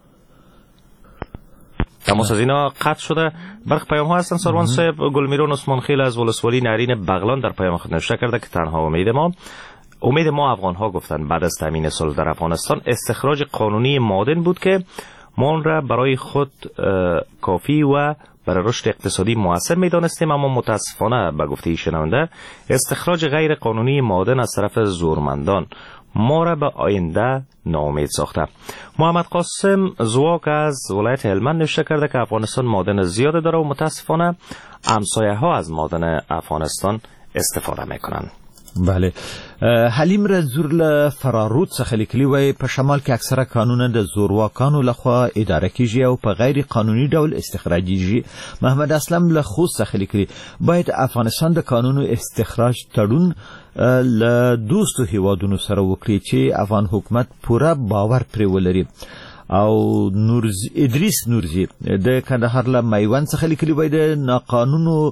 تماس از اینا قطع شده. برخی پیام ها هستن. سروان صاحب گلمیرون عثمان خیل از ولسوالی نرین بغلان در پیام خود نوشته کرده که تنها امید ما امید ما افغان ها گفتن بعد از تامین صلح در افغانستان استخراج قانونی معادن بود که ما آن را برای خود کافی و برای رشد اقتصادی موثر می‌دانستیم، اما متاسفانه به گفته شنونده استخراج غیر قانونی معادن از طرف زورمندان ما را به آینده ناامید ساخته. محمد قاسم زواک از ولایت هلمند نوشته کرده که افغانستان معادن زیاد داره و متاسفانه همسایه ها از معادن افغانستان استفاده میکنن. بله حلیم رزور له فرارود څخه لیکلي وای په شمال کې اکثره قانونونه د زورواکانو لخوا اداره کیږي او په غیر قانوني ډول استخراجیږي. محمد اسلم له خوست څخه لیکلي باید افغانستان د قانونو استخراج تړون له دوستو هیوادونو سره وکړي چې افغان حکومت پوره باور پرې ولري. او نورز ادریس نورزی د کندهار له میوند څخه لیکلي وای د ناقانونو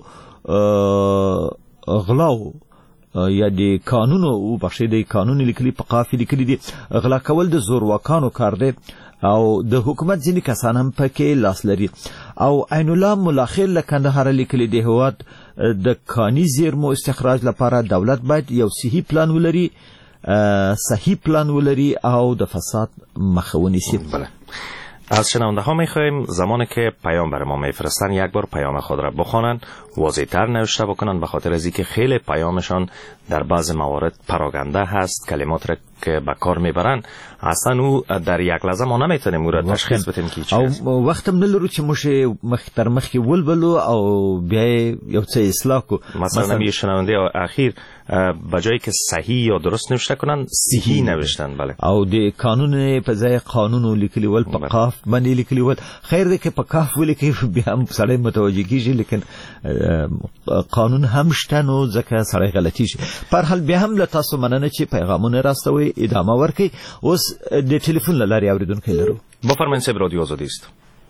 غلاو یا د قانونو او بخښي د قانون لیکلي په قافي لیکلي دي غلا کول د زورواکانو کار دی او د حکومت ځینې کسان هم پکې لاس لري. او عین الله ملاخیل له کندهار لیکلي دی هواد د کاني زیرمو استخراج لپاره دولت باید یو صحیح پلان ولري صحیح پلان ولري او د فساد مخه ونیسي. از شنونده ها میخواهیم زمانی که پیام برای ما میفرستن یک بار پیام خود را بخوانند، واضح‌تر نوشته بکنند، به خاطر از اینکه خیلی پیامشان در بعض موارد پراگنده هست، کلمات را که به کار میبرن اصلا او در یک لحظه ما نمیتونیم او را تشخیص بدیم که چی است. او وخت هم نلرو چې موږ مخ تر مخ کې ولبلو او بیا یو څه اصلاح کو. مثلا یه شنونده اخیر به جایی که صحیح یا درست نوشته کنن صحیح نوشتن. بله. او د قانون په ځای قانون لیکلی ول په قاف باندې لیکلی ول خیر دی که په قاف ولیکي بیا هم سړی متوجه کیږي، لیکن قانون هم شته نو ځکه سړی غلطي شي. په هر حال بیا هم له تاسو مننه چې پیغامونه راستوي ادامه ورکړئ. اوس د ټلیفون له لارې اورېدونکی لرو. بفرمایئ صاحب رادیو آزادی است.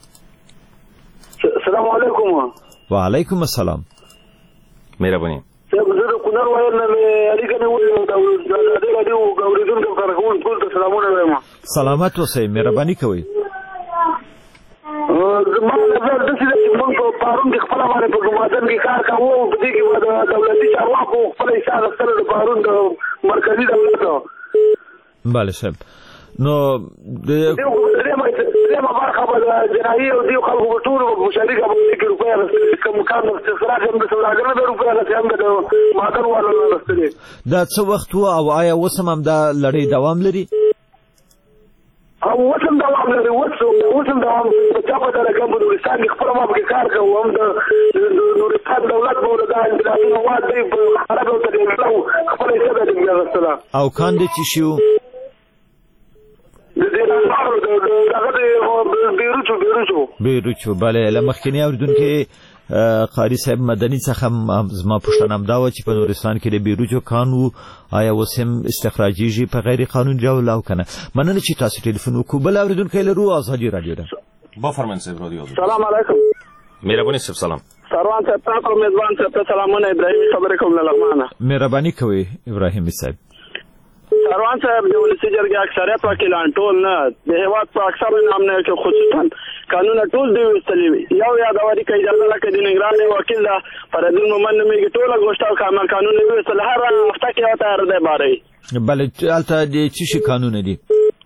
السلام علیکم. وعلیکم السلام. مهرباني. صاحب زه د کونړ وایل نه اړیکه نه وایو دا د رادیو اورېدونکو کارکون ټول ته سلامونه وایم. سلامت اوسئ، مهرباني کوئ. زما نظر داسې ده چې موږ په پارون کې خپله باندې په ګمادن کې کار کوو او په دې کې به د دولتي چارواکو خپله حصه اخیستله د پارون د مرکزي دولت. بله صاحب نو درېیمه برخه به د جنایي او دې خلکو په ټولو په شریکه باندې کې روپۍ اخیستلې کوم کار د استخراج هم د سوداګرو د روپۍ اخیستې هم د معدن والو نه اخیستلې. دا څه وخت و او آیا اوس هم دا لړۍ دوام لري؟ او اوس هم دوام لري. اوس هم دوام چا په درجه په نورستان کې خپله ما پکې کار کوو. هم د نورستان دولت به د دا انقلابي مواد دی په خراب او تدریسو خپله حصه به دې اخیستله. او کاندې چې شي و د دې لپاره د هغه د بیروچو بیروچو بیروچو بله له مخکیني اورېدونکي قاری صاحب مدني څخه زما پوښتنه همدا وه چې په نورستان کې د بیروجو کانو آیا اوس هم استخراجیږي په غیر قانوني ډول او کنه؟ مننه چې تاسو ټلیفون وکړو. بل اورېدونکی لرو آزادي راډیو ده. بفرمایئ صاحب رادیو آزادي. سلام علیکم. مهرباني صاحب سلام. سروان صاحب تاسو میزبان صاحب سلامونه ابراهیمي خبرې کوم له لغمانه. مهرباني کوئ ابراهیمي صاحب. سروان صاحب د ولسی جرګې اکثریت وکیلان ټول نه د هیواد په اکثر نام نه کې خصوصا قانون ټول دی وستلی یو یادواري کوي اجازه لکه د نگران وکیل دا پردین مومن میږي ټول غوښتل کامل قانون دی وستل هر هفته کې وته هر دی باره. بله البته د چی شي قانون دی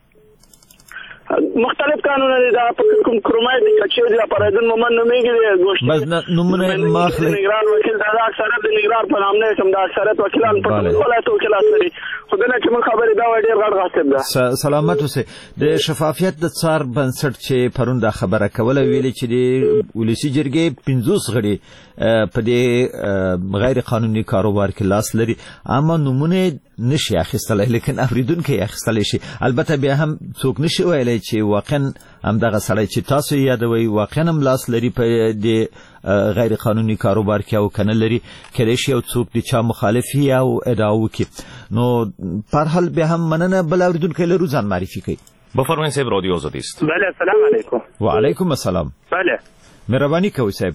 مختلف قانون دي دا کوم کرومای دي چې د پردین مومن میږي غوښتل بس نمونه ماخله نگران وکیل دا اکثریت د نگران په نام نه کوم دا اکثریت وکیلان په ولایت وکیلات لري خدای چې من خبرې دا وړي غړ غاصب ده. سلامت اوسه. د شفافیت د څار بنسټ چې پرون دا خبره کوله ویلي چې د ولسی جرګې پنځوس غړي په دې غیر قانوني کاروبار کې لاس لري اما نمونه نشي اخیستل لیکن اوریدونکو اخیستل شي. البته بیا هم څوک نشي ویلي چې واقعا هم دغه سړی چې تاسو یادوي واقعا هم لاس لري په دې غیر قانوني کاروبار کې او کنه لري کله شي او څوک د چا مخالف یا او ادعا وکړي. نو پر حال به هم مننه. بل اوریدونکو لرو ځان معرفي کوي. بفرمایئ صاحب رادیو آزادی است. بله السلام علیکم. و علیکم السلام. بله مهرباني کوئ صاحب.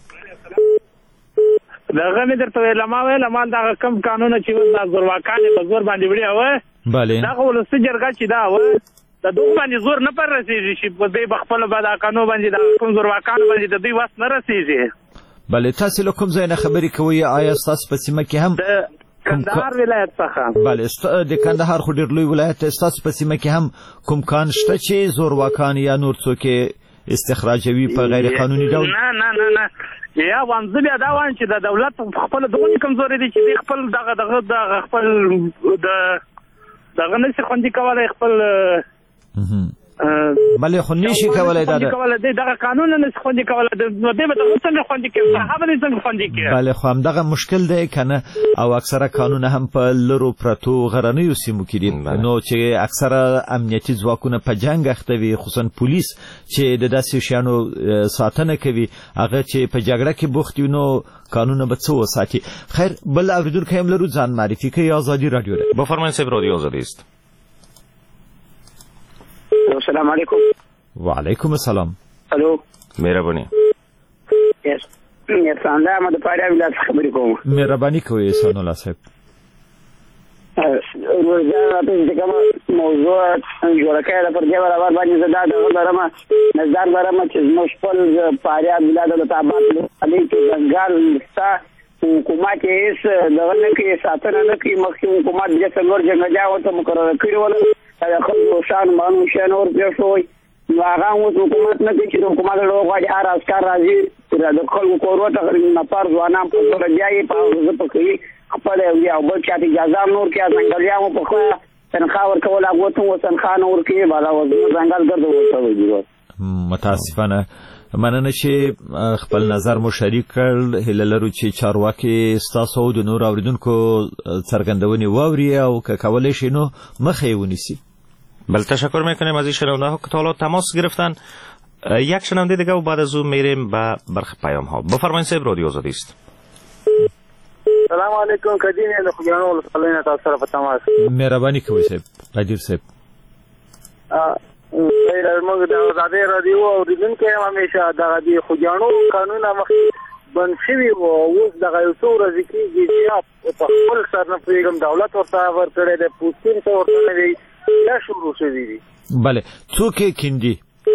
دغه مې درته ویل ما ویل ما دا کم قانون چې وځ زورواکانې په زور باندې وړي و بله دا ولسی جرګه چې دا و د دوه باندې زور نه پر رسیږي چې په دې بخپل بعد قانون باندې دا کوم زورواکان باندې د دې واس نه رسیږي. بله تاسو له کوم ځای نه خبرې کوئ؟ آیا تاسو په سیمه کې هم کندهار ولایت څخه؟ بله د کندهار خو ډېر لوی ولایت تاسو په سیمه کې هم کوم کان شته چې زورواکان یا نور څوک استخراجوي په غیر قانوني ډول؟ نه نه نه نه یا وانځ بیا دا وان چې د دولت خپل دغه کمزوري دي چې خپل دغه دغه دغه خپل د دغه نشي خوندي کولای خپل بله خو نشي کولای دا دغه قانون نه خوندي کولای نو دې به څنګه خوندي کوي هغه دې څنګه خوندي کوي. بله خو هم دغه مشکل دی کنه او اکثره قانون هم په لرو پرتو غرنیو سیمو کې دي نو چې اکثره امنیتي ځواکونه په جنگ اخته وي خصوصا پولیس چې د داسې شیانو ساتنه کوي هغه چې په جګړه کې بوخت وي نو قانون به څه وساتي. خیر بل اوریدونکو هم لرو ځان معرفي کوي. آزادي رادیو ده. بفرمایئ صاحب رادیو آزادی است. السلام علیکم. وعلیکم السلام. الو مهرباني. یس احسان الله احمد پاره ولایت خبرې کوم. مهرباني کوئ احسان الله صاحب. ورځه تاسو کوم موضوع جوړ کړی د پر دې برابر باندې زدا د غلرمه نظر برابر چې مشپل پاره ولایت د تابعات علي کې ځنګل ستا حکومت هیڅ دغه نه کې ساتنه نه کوي. مخکې حکومت د څلور جنګجا ورته مقرره کړی ول دا خلکو شان باندې شان اور پیښوي نو هغه حکومت نه کوي چې حکومت له غواړي هر اسکار راځي د خلکو کوروته نه پر ځوانان په ټول ځای په ځپ کوي خپل یو بل چا اجازه نور کې ځنګلیانو په خوا تنخواه ورکول هغه ته تنخواه نور کې بالا وځي ځنګل ګرځو وځي. متاسفانه مننه چې خپل نظر مو شریک کړ. هیله لرو چې چارواکي ستاسو د نور اوریدونکو څرګندونې واوري او که کولای شي نو مخه یې ونیسي. بله تشکر میکنیم از این شنونده ها که تا حالا تماس گرفتن. یک شنونده دیگه و بعد از اون میریم به برخی پیام ها. بفرمایید صاحب رادیو آزادی است. سلام علیکم کدین له خوګانو ولسمه تاسو سره په تماس. مهرباني کوئ صاحب. راجیو صاحب. ا غیر موږ د آزادي رادیو او د دین کې همیشه د غدي خوګانو قانون مخ بنشوي او اوس د غیوسو رزقي جزیات په خپل سر نه پیغام دولت ورته ورکړي د پوستین ته ورته وی یا شروع شوی دي. بله څوک کیندي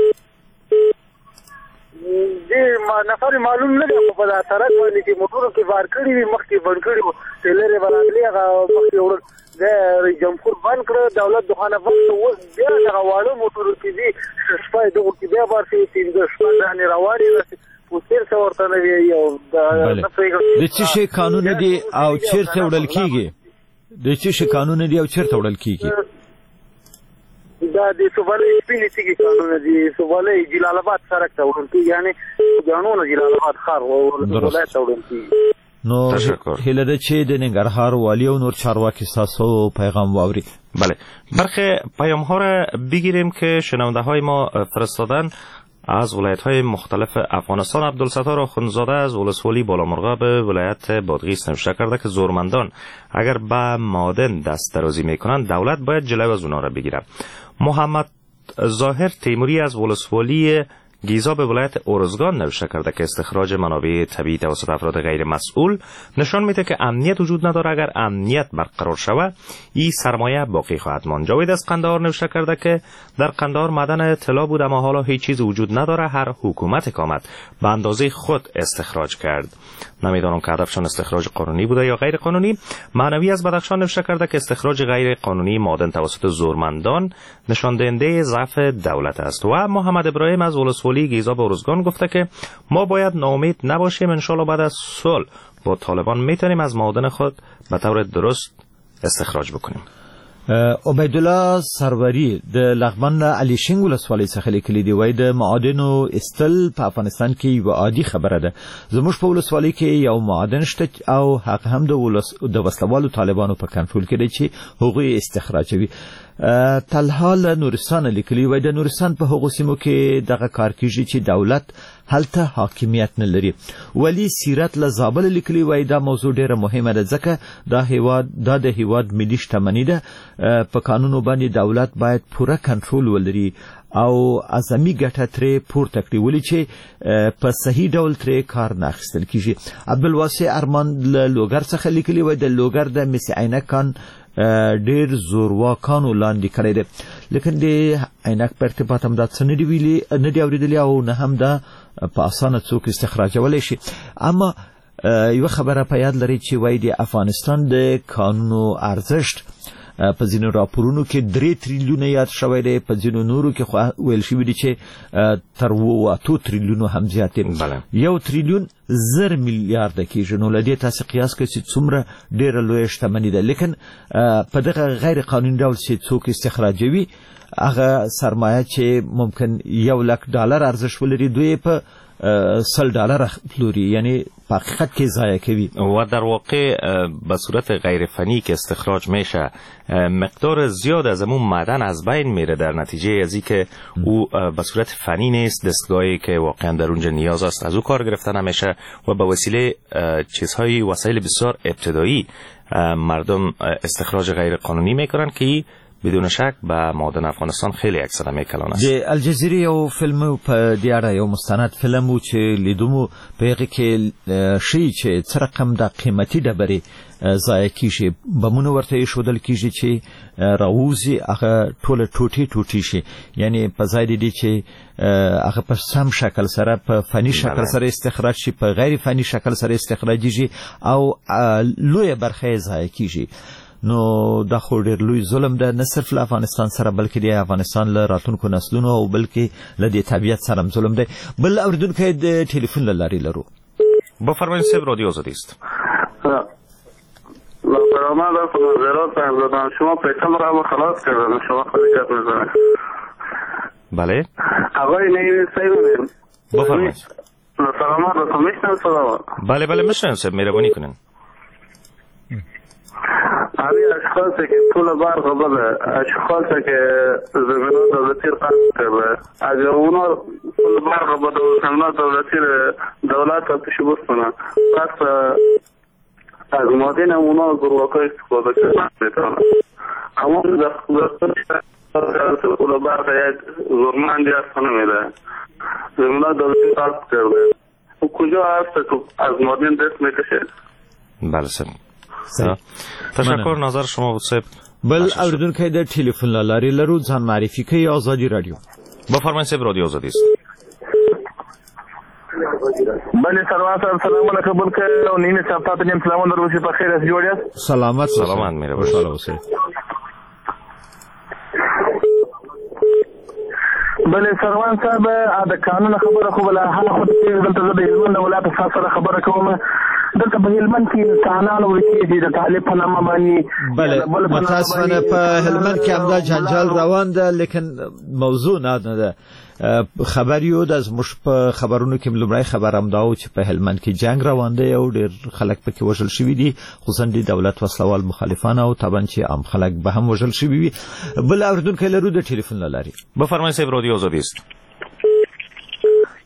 دې ما نفر معلوم نه دی په دا طرف باندې چې موټر کې بار کړی وي مخکې بند کړی وو تلره باندې هغه مخکې ور د جمهور بند کړ دولت دغه وخت اوس بیا هغه واړو موټر کې دي شپه دغه کې بیا بار شي چې د شپه باندې رواني پوستر څو ورته نه وی یو د څه شي قانون دی او چیرته وړل کیږي د څه شي قانون دی او چیرته وړل کیږي دا د صوبالي سپینې قانون دی صوبالي جلال آباد سرک ته ورته یعنی قانون جلال آباد خار او ولایت ورته نو هیله ده چې د ننګرهار والی او نور چارواکي تاسو پیغام واوري. بله برخی پیام ها را بگیریم که شنونده های ما فرستادن. از ولایت‌های مختلف افغانستان عبدالستار آخوندزاده از ولسوالی بالامرغاب ولایت بادغیس نوشته کرده که زورمندان اگر به معادن دست درازی میکنند دولت باید جلوی از اونها را بگیره. محمد ظاهر تیموری از ولسوالی گیزا به ولایت اورزگان نوشته کرده که استخراج منابع طبیعی توسط افراد غیر مسئول نشان میده که امنیت وجود نداره. اگر امنیت برقرار شود این سرمایه باقی خواهد ماند. جاوید از قندهار نوشته کرده که در قندهار معدن اطلاع بود اما حالا هیچ چیز وجود نداره. هر حکومت که آمد به اندازه خود استخراج کرد. نمیدانم که هدفشان استخراج قانونی بوده یا غیر قانونی. معنوی از بدخشان نوشته کرده که استخراج غیر قانونی معدن توسط زورمندان نشان دهنده ضعف دولت است. و محمد ابراهیم از ولسوالی گیزا به اورزگان گفته که ما باید ناامید نباشیم. ان شاءالله بعد از صلح با طالبان میتونیم از معادن خود به طور درست استخراج بکنیم. عبیدالله سروری د لغمان علی شنگ ولسوالۍ څخه لیکلي دی وایي د معادنو استل په افغانستان کې یوه عادي خبره ده. زموږ په ولسوالۍ کې یو معادن شته او هغه هم د د وسلوالو طالبانو په کنټرول کې دی چې هغوی استخراجوي. طلحه له نورستان لیکلي وایي د نورستان په هغو سیمو کې دغه کار کیږي چې دولت هلته حاکمیت نه لري. ولی سیرت له زابل لیکلي وایي دا موضوع ډیره مهمه ده ځکه دا هیواد دا د هیواد ملي شتمني ده. په قانونو باندې دولت باید پوره کنټرول ولري او اعظمي ګټه ترې پورته کړي ولې چې په صحیح ډول ترې کار نه اخیستل کیږي. عبدالواسع ارمان له لوګر څخه لیکلي وایي د لوګر د مس عینکان ډیر زورواکانو لاندې کړی دی لیکن د عینک په ارتباط هم دا څه نه دي ویلي نه دي اورېدلي او نه هم دا په اسانه څوک استخراجولی شي. اما یوه خبره په یاد لري چې وایي د افغانستان د کانونو ارزښت په ځینو راپورونو کې درې تریلیونه یاد شوی دی په ځینو نورو کې خو ویل شوي دي چې تر اووه اتو تریلیونو هم زیات دی. یو تریلیون زر میلیارده کېږي نو له دې تاسې قیاس کړئ چې څومره ډېره لویه شتمني ده. لیکن په دغه غیر قانوني ډول چې څوک استخراجوي هغه سرمایه چې ممکن یو لک ډالر ارزښت ولري دوی په سل ډالر پلوري یعنی په حقیقت کې ضایع کوي. و در واقع به صورت غیر فنی که استخراج میشه مقدار زیاد از اون معدن از بین میره در نتیجه از اینکه او به صورت فنی نیست. دستگاهی که واقعا در اونجا نیاز است از او کار گرفته نمیشه و به وسیله چیزهای وسایل بسیار ابتدایی مردم استخراج غیر قانونی میکنن که بدون شک به معادن افغانستان خیلی اکثر میکلان است. د الجزیره یو فلم په دې اړه یو مستند فلم و چې لیدومو په هغې کې ښیي چې څه رقم د قیمتي ډبرې ضایع کیږي. بمونه ورته ایښودل کیږي چې راوځي هغه ټوله ټوټې ټوټې شي یعنی په ځای د دې چې هغه په سم شکل سره په فني شکل سره استخراج شي په غیر فني شکل سره استخراجیږي او لویه برخه یې ضایع کیږي. نو دا خو ډېر لوی ظلم ده نه صرف له افغانستان سره بلکې د افغانستان له راتلونکو نسلونو او بلکې له دې طبیعت سره هم ظلم دی. بل اورېدونکی د ټلیفون له لارې لرو. بفرمایید صاحب رادیو آزادی است. فرمان در نظرات صاحب شما پیتم را خلاص کردن شما خلیقت میزنه. بله آقای نیوی صاحب بفرمایید. سلامات رسول میشنم سلامات. بله بله میشنم صاحب مهربانی کنین. همی اشخاصی که پول برق بده اشخاصی که زمینات دولتی را قطع کرده اگر اونا پول برق بده و زمینات دولتی دولت را پیش بستونه پس از مادین اونا گروه‌های استفاده کرده اما دستور پول برق یک زورمندی هست نمیده زمینات دولتی قطع کرده و کجا هست که از مادین دست میکشه. بله سر تشکر نظر شما بود صاحب. بل اوریدونکی د ټلیفون له لارې لرو ځان معرفي کوي آزادي رادیو. بفرمایید صاحب رادیو آزادی است. بله سلام صاحب سلام علیکم بلکه او نیم صاحب تاسو نیم سلام دروسی په خیر اس جوړیا. سلامت سلامات میره خوشاله اوسئ. بله سروان صاحب دا قانون خبره خو بلا هغه خو دلته د هلمند ولایت سره خبره کوم دلته په هلمند کې انسانان ورکیږي د طالب په نامه باندې. بله متاسفانه په هلمند کې همدا جنجال روان ده لیکن موضوع نه ده خبر یو د زموږ په خبرونو کې لومړی خبر هم دا و چې په هلمند کې جنگ روان دی او ډېر خلک پکې وژل شوي دي خصوصا د دولت وسلوال مخالفان او طبعا چې عام خلک به هم وژل شوي وي. بل اورېدونکی لرو د ټلیفون له لارې. بفرمایئ صاحب رادیو آزادی است.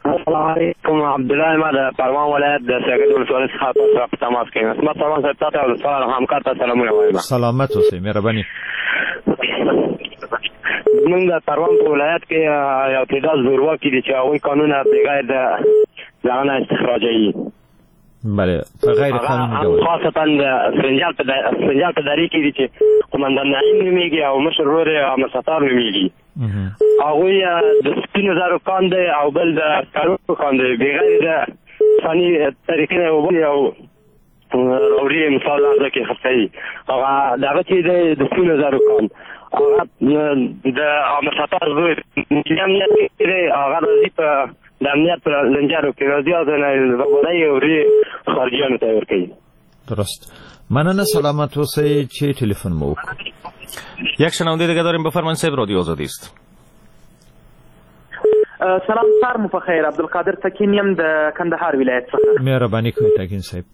السلام علیکم. عبدالله ما د پروان ولایت د سیاګد ولسوالۍ څخه تاسو په تماس کې یم. ما پروان صاحب ته او سلام همکار ته سلامونه وایم. سلامت اوسئ، مهرباني. موږ د پروان په ولایت کې یو تعداد زورواکي دي چې هغوی کانونه بغیر د دغه نه استخراجوي. بله، په غیر قانوني ډول. خاصتا د سرنجال په سرنجال په داري کې دي چې قومندان نعیم نومیږي او مشر ورور یې عمرستار نومیږي. هغوی د سپینو زرو کان دی او بل د سکرو کان دی، بغیر د فني طریقې نه اوبه او راوړي مثال لحظه کې خرڅوي. هغه دغه چې دی د سپینو زرو کان هغه د عمرستار زوی امنیت کې دی، هغه راځي په د امنیت پر لنجارو کې راځي او د غوړی اوري خارجیانو ته ورکوي. درست. مننه، سلامت اوسئ. چه تلفن مو وکړ؟ یک شنونده دیگه داریم. بفرمایید صاحب، رادیو آزادی است. سلام، سار مو په خیر. عبدالقادر تکین یم د کندهار ولایت څخه. مهرباني کوئ تکین صاحب.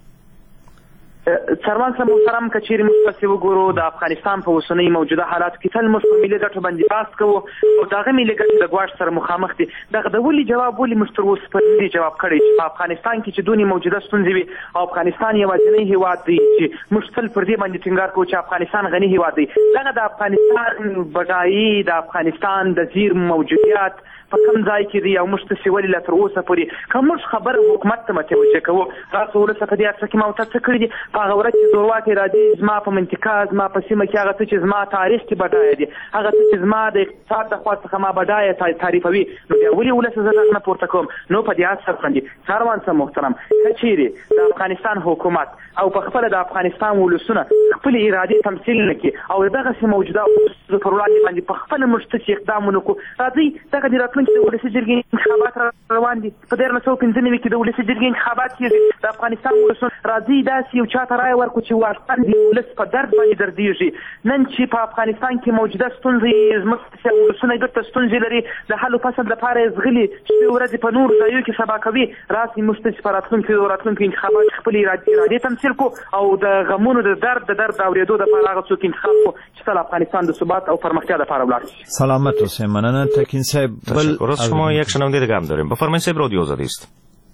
سروان صاحب محترم، که چیرې موږ پسې وګورو د افغانستان په اوسنۍ موجوده حالاتو کې تل موږ په ملي ګټو باندې بحث کوو او د هغه ملي ګټې د ګواښ سره مخامخ دي. دغه د ولې جواب ولې موږ تر اوسه پورې نه دی جواب کړی چې په افغانستان کې چې دونې موجوده ستونزې وي او افغانستان یوازینی هېواد دی چې موږ تل پر دې باندې ټینګار کوو چې افغانستان غني هېواد دی. دغه د افغانستان بډایي، د افغانستان د زیرمو موجودیت په کوم ځای کې دی او موږ تاسې ولې لا تر اوسه پورې که موږ خبره حکومت ته متوجه کوو. تاسو وروسته په دې هڅه کې ما ورته څه کړي دي؟ په هغه ورځ چې زورواکي راځي زما په منطقه، زما په سیمه کې هغه څه چې زما تاریخ کې بډایه دي، هغه څه چې زما د اقتصاد د خوا څخه ما بډایه تعریفوي، نو بیا ولې ولس زه غږ نه پورته کوم؟ نو په دې هڅه باندې سروان صاحب محترم، که چیرې د افغانستان حکومت او په خپله د افغانستان ولسونه خپلې ارادې تمثیل نه کړي او دغسې موجوده پر وړاندې باندې په خپله موږ څه اقدام ونه کړو. راځئ دغه د راتلونکي د ولسي جرګې انتخابات روان دي، په دیارلس سوه پنځه نوي کې د ولسي جرګې انتخابات کېږي. د افغانستان ولسونه راځئ داسې یو چا ته رایه ورکړو چې واقعا د ولس په درد باندې دردېږي. نن چې په افغانستان کې موجوده ستونزې زموږ ولسونه ګډ ستونزې لري، د حل فصل لپاره یې زغلي شپې ورځې په نورو ځایو کې سبا کوي. راسئ موږ تاسې په راتلونکي راتلونکي انتخابات خپلې ارادې تمثیل کړو او د غمونو د درد د درد اورېدو دپاره هغه څوک انتخاب کړو چې تل افغانستان د ثبات او پرمختیا دپاره ولاړ شي. سلامت اوسئ. مننه تکین صاحب. تشکر از شما. یک شنونده دیگه هم داریم. بفرمایید صاحب، رادیو آزادی است.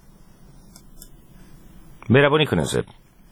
مهربانی کنید صاحب.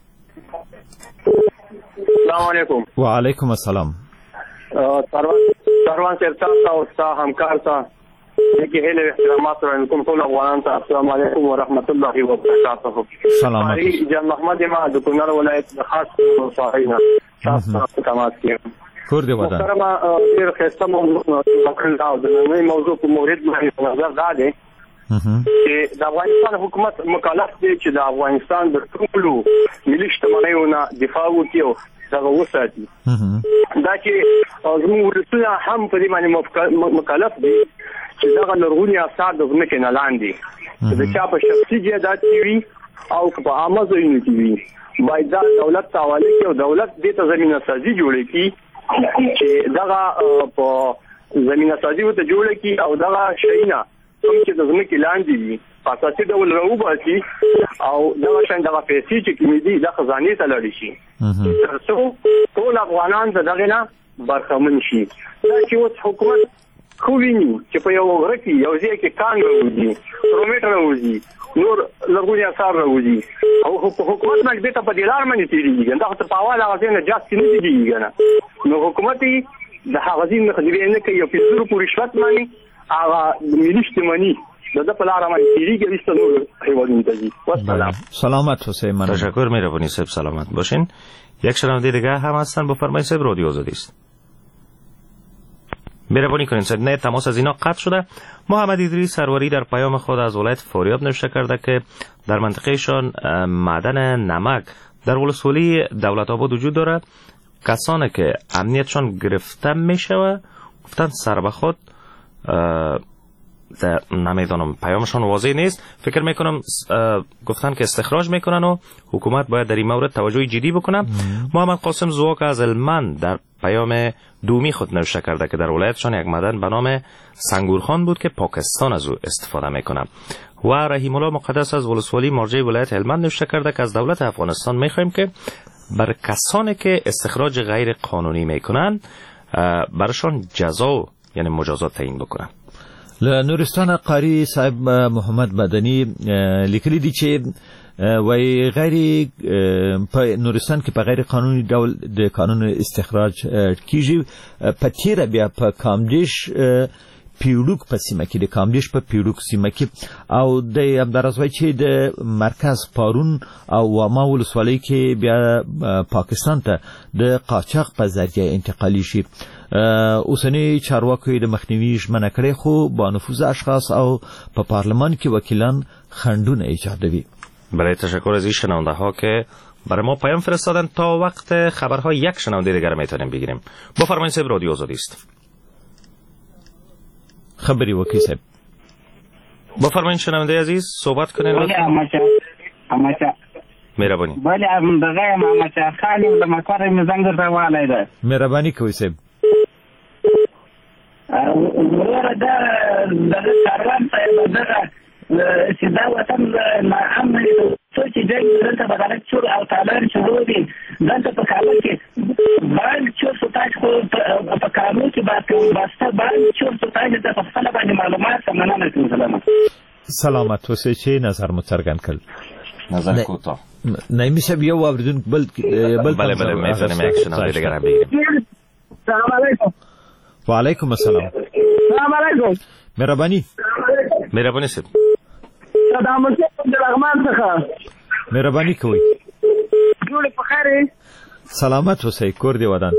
سلام علیکم. و علیکم السلام. سروان صاحب تاسو او تاسو همکار ته کې هله احترامات ورکوم کوم ټول افغانان ته. السلام علیکم ورحمت الله وبرکاته. سلامات. جان محمد ما د کونړ ولایت خاص صاحبنا تاسو تماس کې کور دی وطن. محترم ډیر ښه موضوع وکړل او د نوې موضوع په مورید باندې نظر دا دی چې د افغانستان حکومت مکلف دی چې د افغانستان د ټولو ملي شتمنیو نه دفاع وکړي او دغه وساتي. دا چې زموږ ولسونه هم په دې باندې مکلف دي چې دغه لرغوني آثار د ځمکې نه لاندې د چا په شخصي جایداد کې وي او په عامه ځایونو کې وي باید دا دولت ته حواله کړي او دولت دې ته زمینه سازي جوړه کړي چې دغه په زمینه سازي ورته جوړه کړي او دغه شیونه کوم چې د ځمکې لاندې وي په اساسي ډول راوباسي او دغه شان دغه پیسې چې کومې دي د خزانې ته لاړې شي تر څو ټول افغانان د دغه نه برخمن شي. دا چې اوس حکومت خو ویني چې په یو غره کې یو ځای کې کان راوځي، کرومټر راوځي، نور لرغوني آثار راوځي او حکومت باندې ته په دلار باندې تیریږي. دا خو په اواله هغه نه جاست نه دیږي کنه. نو حکومت د هغه ځین نه خدای نه کوي او په زور پورې رشوت باندې هغه ملي شتمنۍ د په لار باندې تیریږي. رښتیا نور هیوادونو ته ځي. والسلام. سلامت حسین. من تشکر. مهربانی صاحب سلامت باشین. یک شنونده دیگه هم هستن. بفرمایید صاحب، رادیو آزادی است. مهربانی کنید صاحب. نه تماس از اینا قطع شده. محمد ادریس سروری در پیام خود از ولایت فاریاب نوشته کرده که در منطقهشان معدن نمک در ولسوالی دولت آباد وجود داره. کسانی که امنیتشان گرفته میشوه گفتن سر به خود نمیدانم پیامشان واضح نیست. فکر میکنم گفتن که استخراج میکنن و حکومت باید در این مورد توجه جدی بکنه. محمد قاسم زواک از هلمند در پیام دومی خود نوشته کرده که در ولایتشان یک معدن به نام سنگورخان بود که پاکستان از او استفاده میکنه. و رحیم الله مقدس از ولسوالی مرجع ولایت هلمند نوشته کرده که از دولت افغانستان میخوایم که بر کسانی که استخراج غیر قانونی میکنن برشان جزا یعنی مجازات تعیین بکنن. له نورستان قاری صاحب محمد مدني لیکلي دي چې وای غیر په نورستان کې په غیر قانوني ډول د قانون استخراج کیږي. په تیر بیا په کامدیش پیوډوک په سیمه کې د کامدیش په پیوډوک سیمه کې او د همدارسوي چې د مرکز پارون او واما ولسوالۍ کې بیا پاکستان ته د قاچاق په ذریعه انتقالي شي. اوسنی چارواکو د مخنیوي ژمنه کړې خو با نفوذ اشخاص او په پارلمان کې وکیلان خنډونه ایجادوي. برای تشکر از این شنونده ها که برای ما پیام فرستادن. تا وقت خبرها یک شنونده دیگر میتونیم بگیریم. بفرمایید صاحب، رادیو آزادی است. خبری وکی صاحب. بفرمایید شنونده عزیز صحبت کنید. بله اماچا اماچا مهربانی. بله ام دغه اماچا خالی د مکار می زنګ ته والای ده. مهربانی کوي صاحب. ورور دا دغه کاروان صاحب دغه چې دا وطن نه امن څه چې دلته بدلت شو او تعالی شروع دي دلته په کابل کې باندې چې ستاسو خو په کابل کې باندې واسطه باندې چې ستاسو د خپل باندې معلومات سمونه کوي. سلامت سلامت اوسئ. چې نظر مو څرګند کړ. نظر کوتاه نه میشه بیا واردون بل بل بله بله میتونیم اکشن هم دیگر هم بگیریم. سلام علیکم. و علیکم السلام. سلام علیکم. مهربانی. مهربانی سید. صدام حسین د لغمان څخه. مهربانی کوي. جوړ په خیر. سلامت اوسئ. کور دی ودان.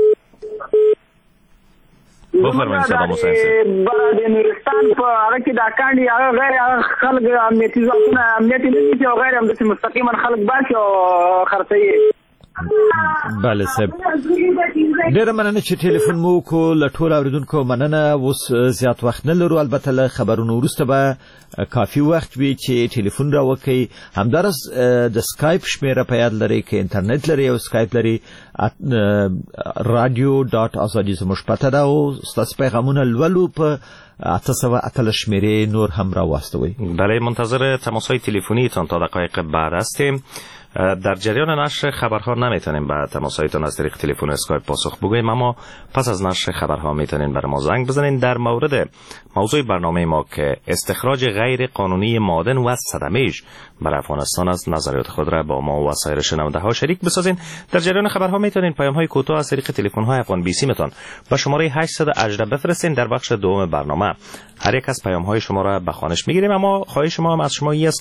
بفرمایئ صدام حسین سید. برای نورستان په هغه کې دا کاندي هغه غیر خلک امنیتي ځواکونه امنیتي نه دي او غیر امنیتي مستقیما خلک باسي او خرڅوي. بله صاحب، ډیره مننه چې ټلیفون مو کو. له ټولو اوریدونکو مننه. اوس زیات وخت نه لرو، البته له خبرونو وروسته به کافي وخت وي چې ټلیفون را وکړئ. همدارس د سکایپ شمیره په یاد لرئ که انټرنیټ لرئ او سکایپ لرئ رادیو ډاټ ازادي زموږ پته ده او ستاسو پیغامونه لولو په اته سوه اتلس شمیره نور هم را واستوئ. بله، منتظر تماس‌های تلفنیتان تا دقایق بعد هستیم. در جریان نشر خبرها نمیتونیم به تماس‌هایتان از طریق تلفن اسکایپ پاسخ بگوییم، اما پس از نشر خبرها میتونین برای ما زنگ بزنین. در مورد موضوع برنامه ما که استخراج غیر قانونی معادن و صدمه‌اش برای افغانستان است، نظریات خود را با ما و سایر شنونده ها شریک بسازین. در جریان خبرها میتونین پیام های کوتاه از طریق تلفن های افغان بیسی متان با شماره هشتصد و هجده بفرستین. در بخش دوم برنامه هر یک از پیام های شما را به خوانش میگیریم، اما خواهش ما هم از شما است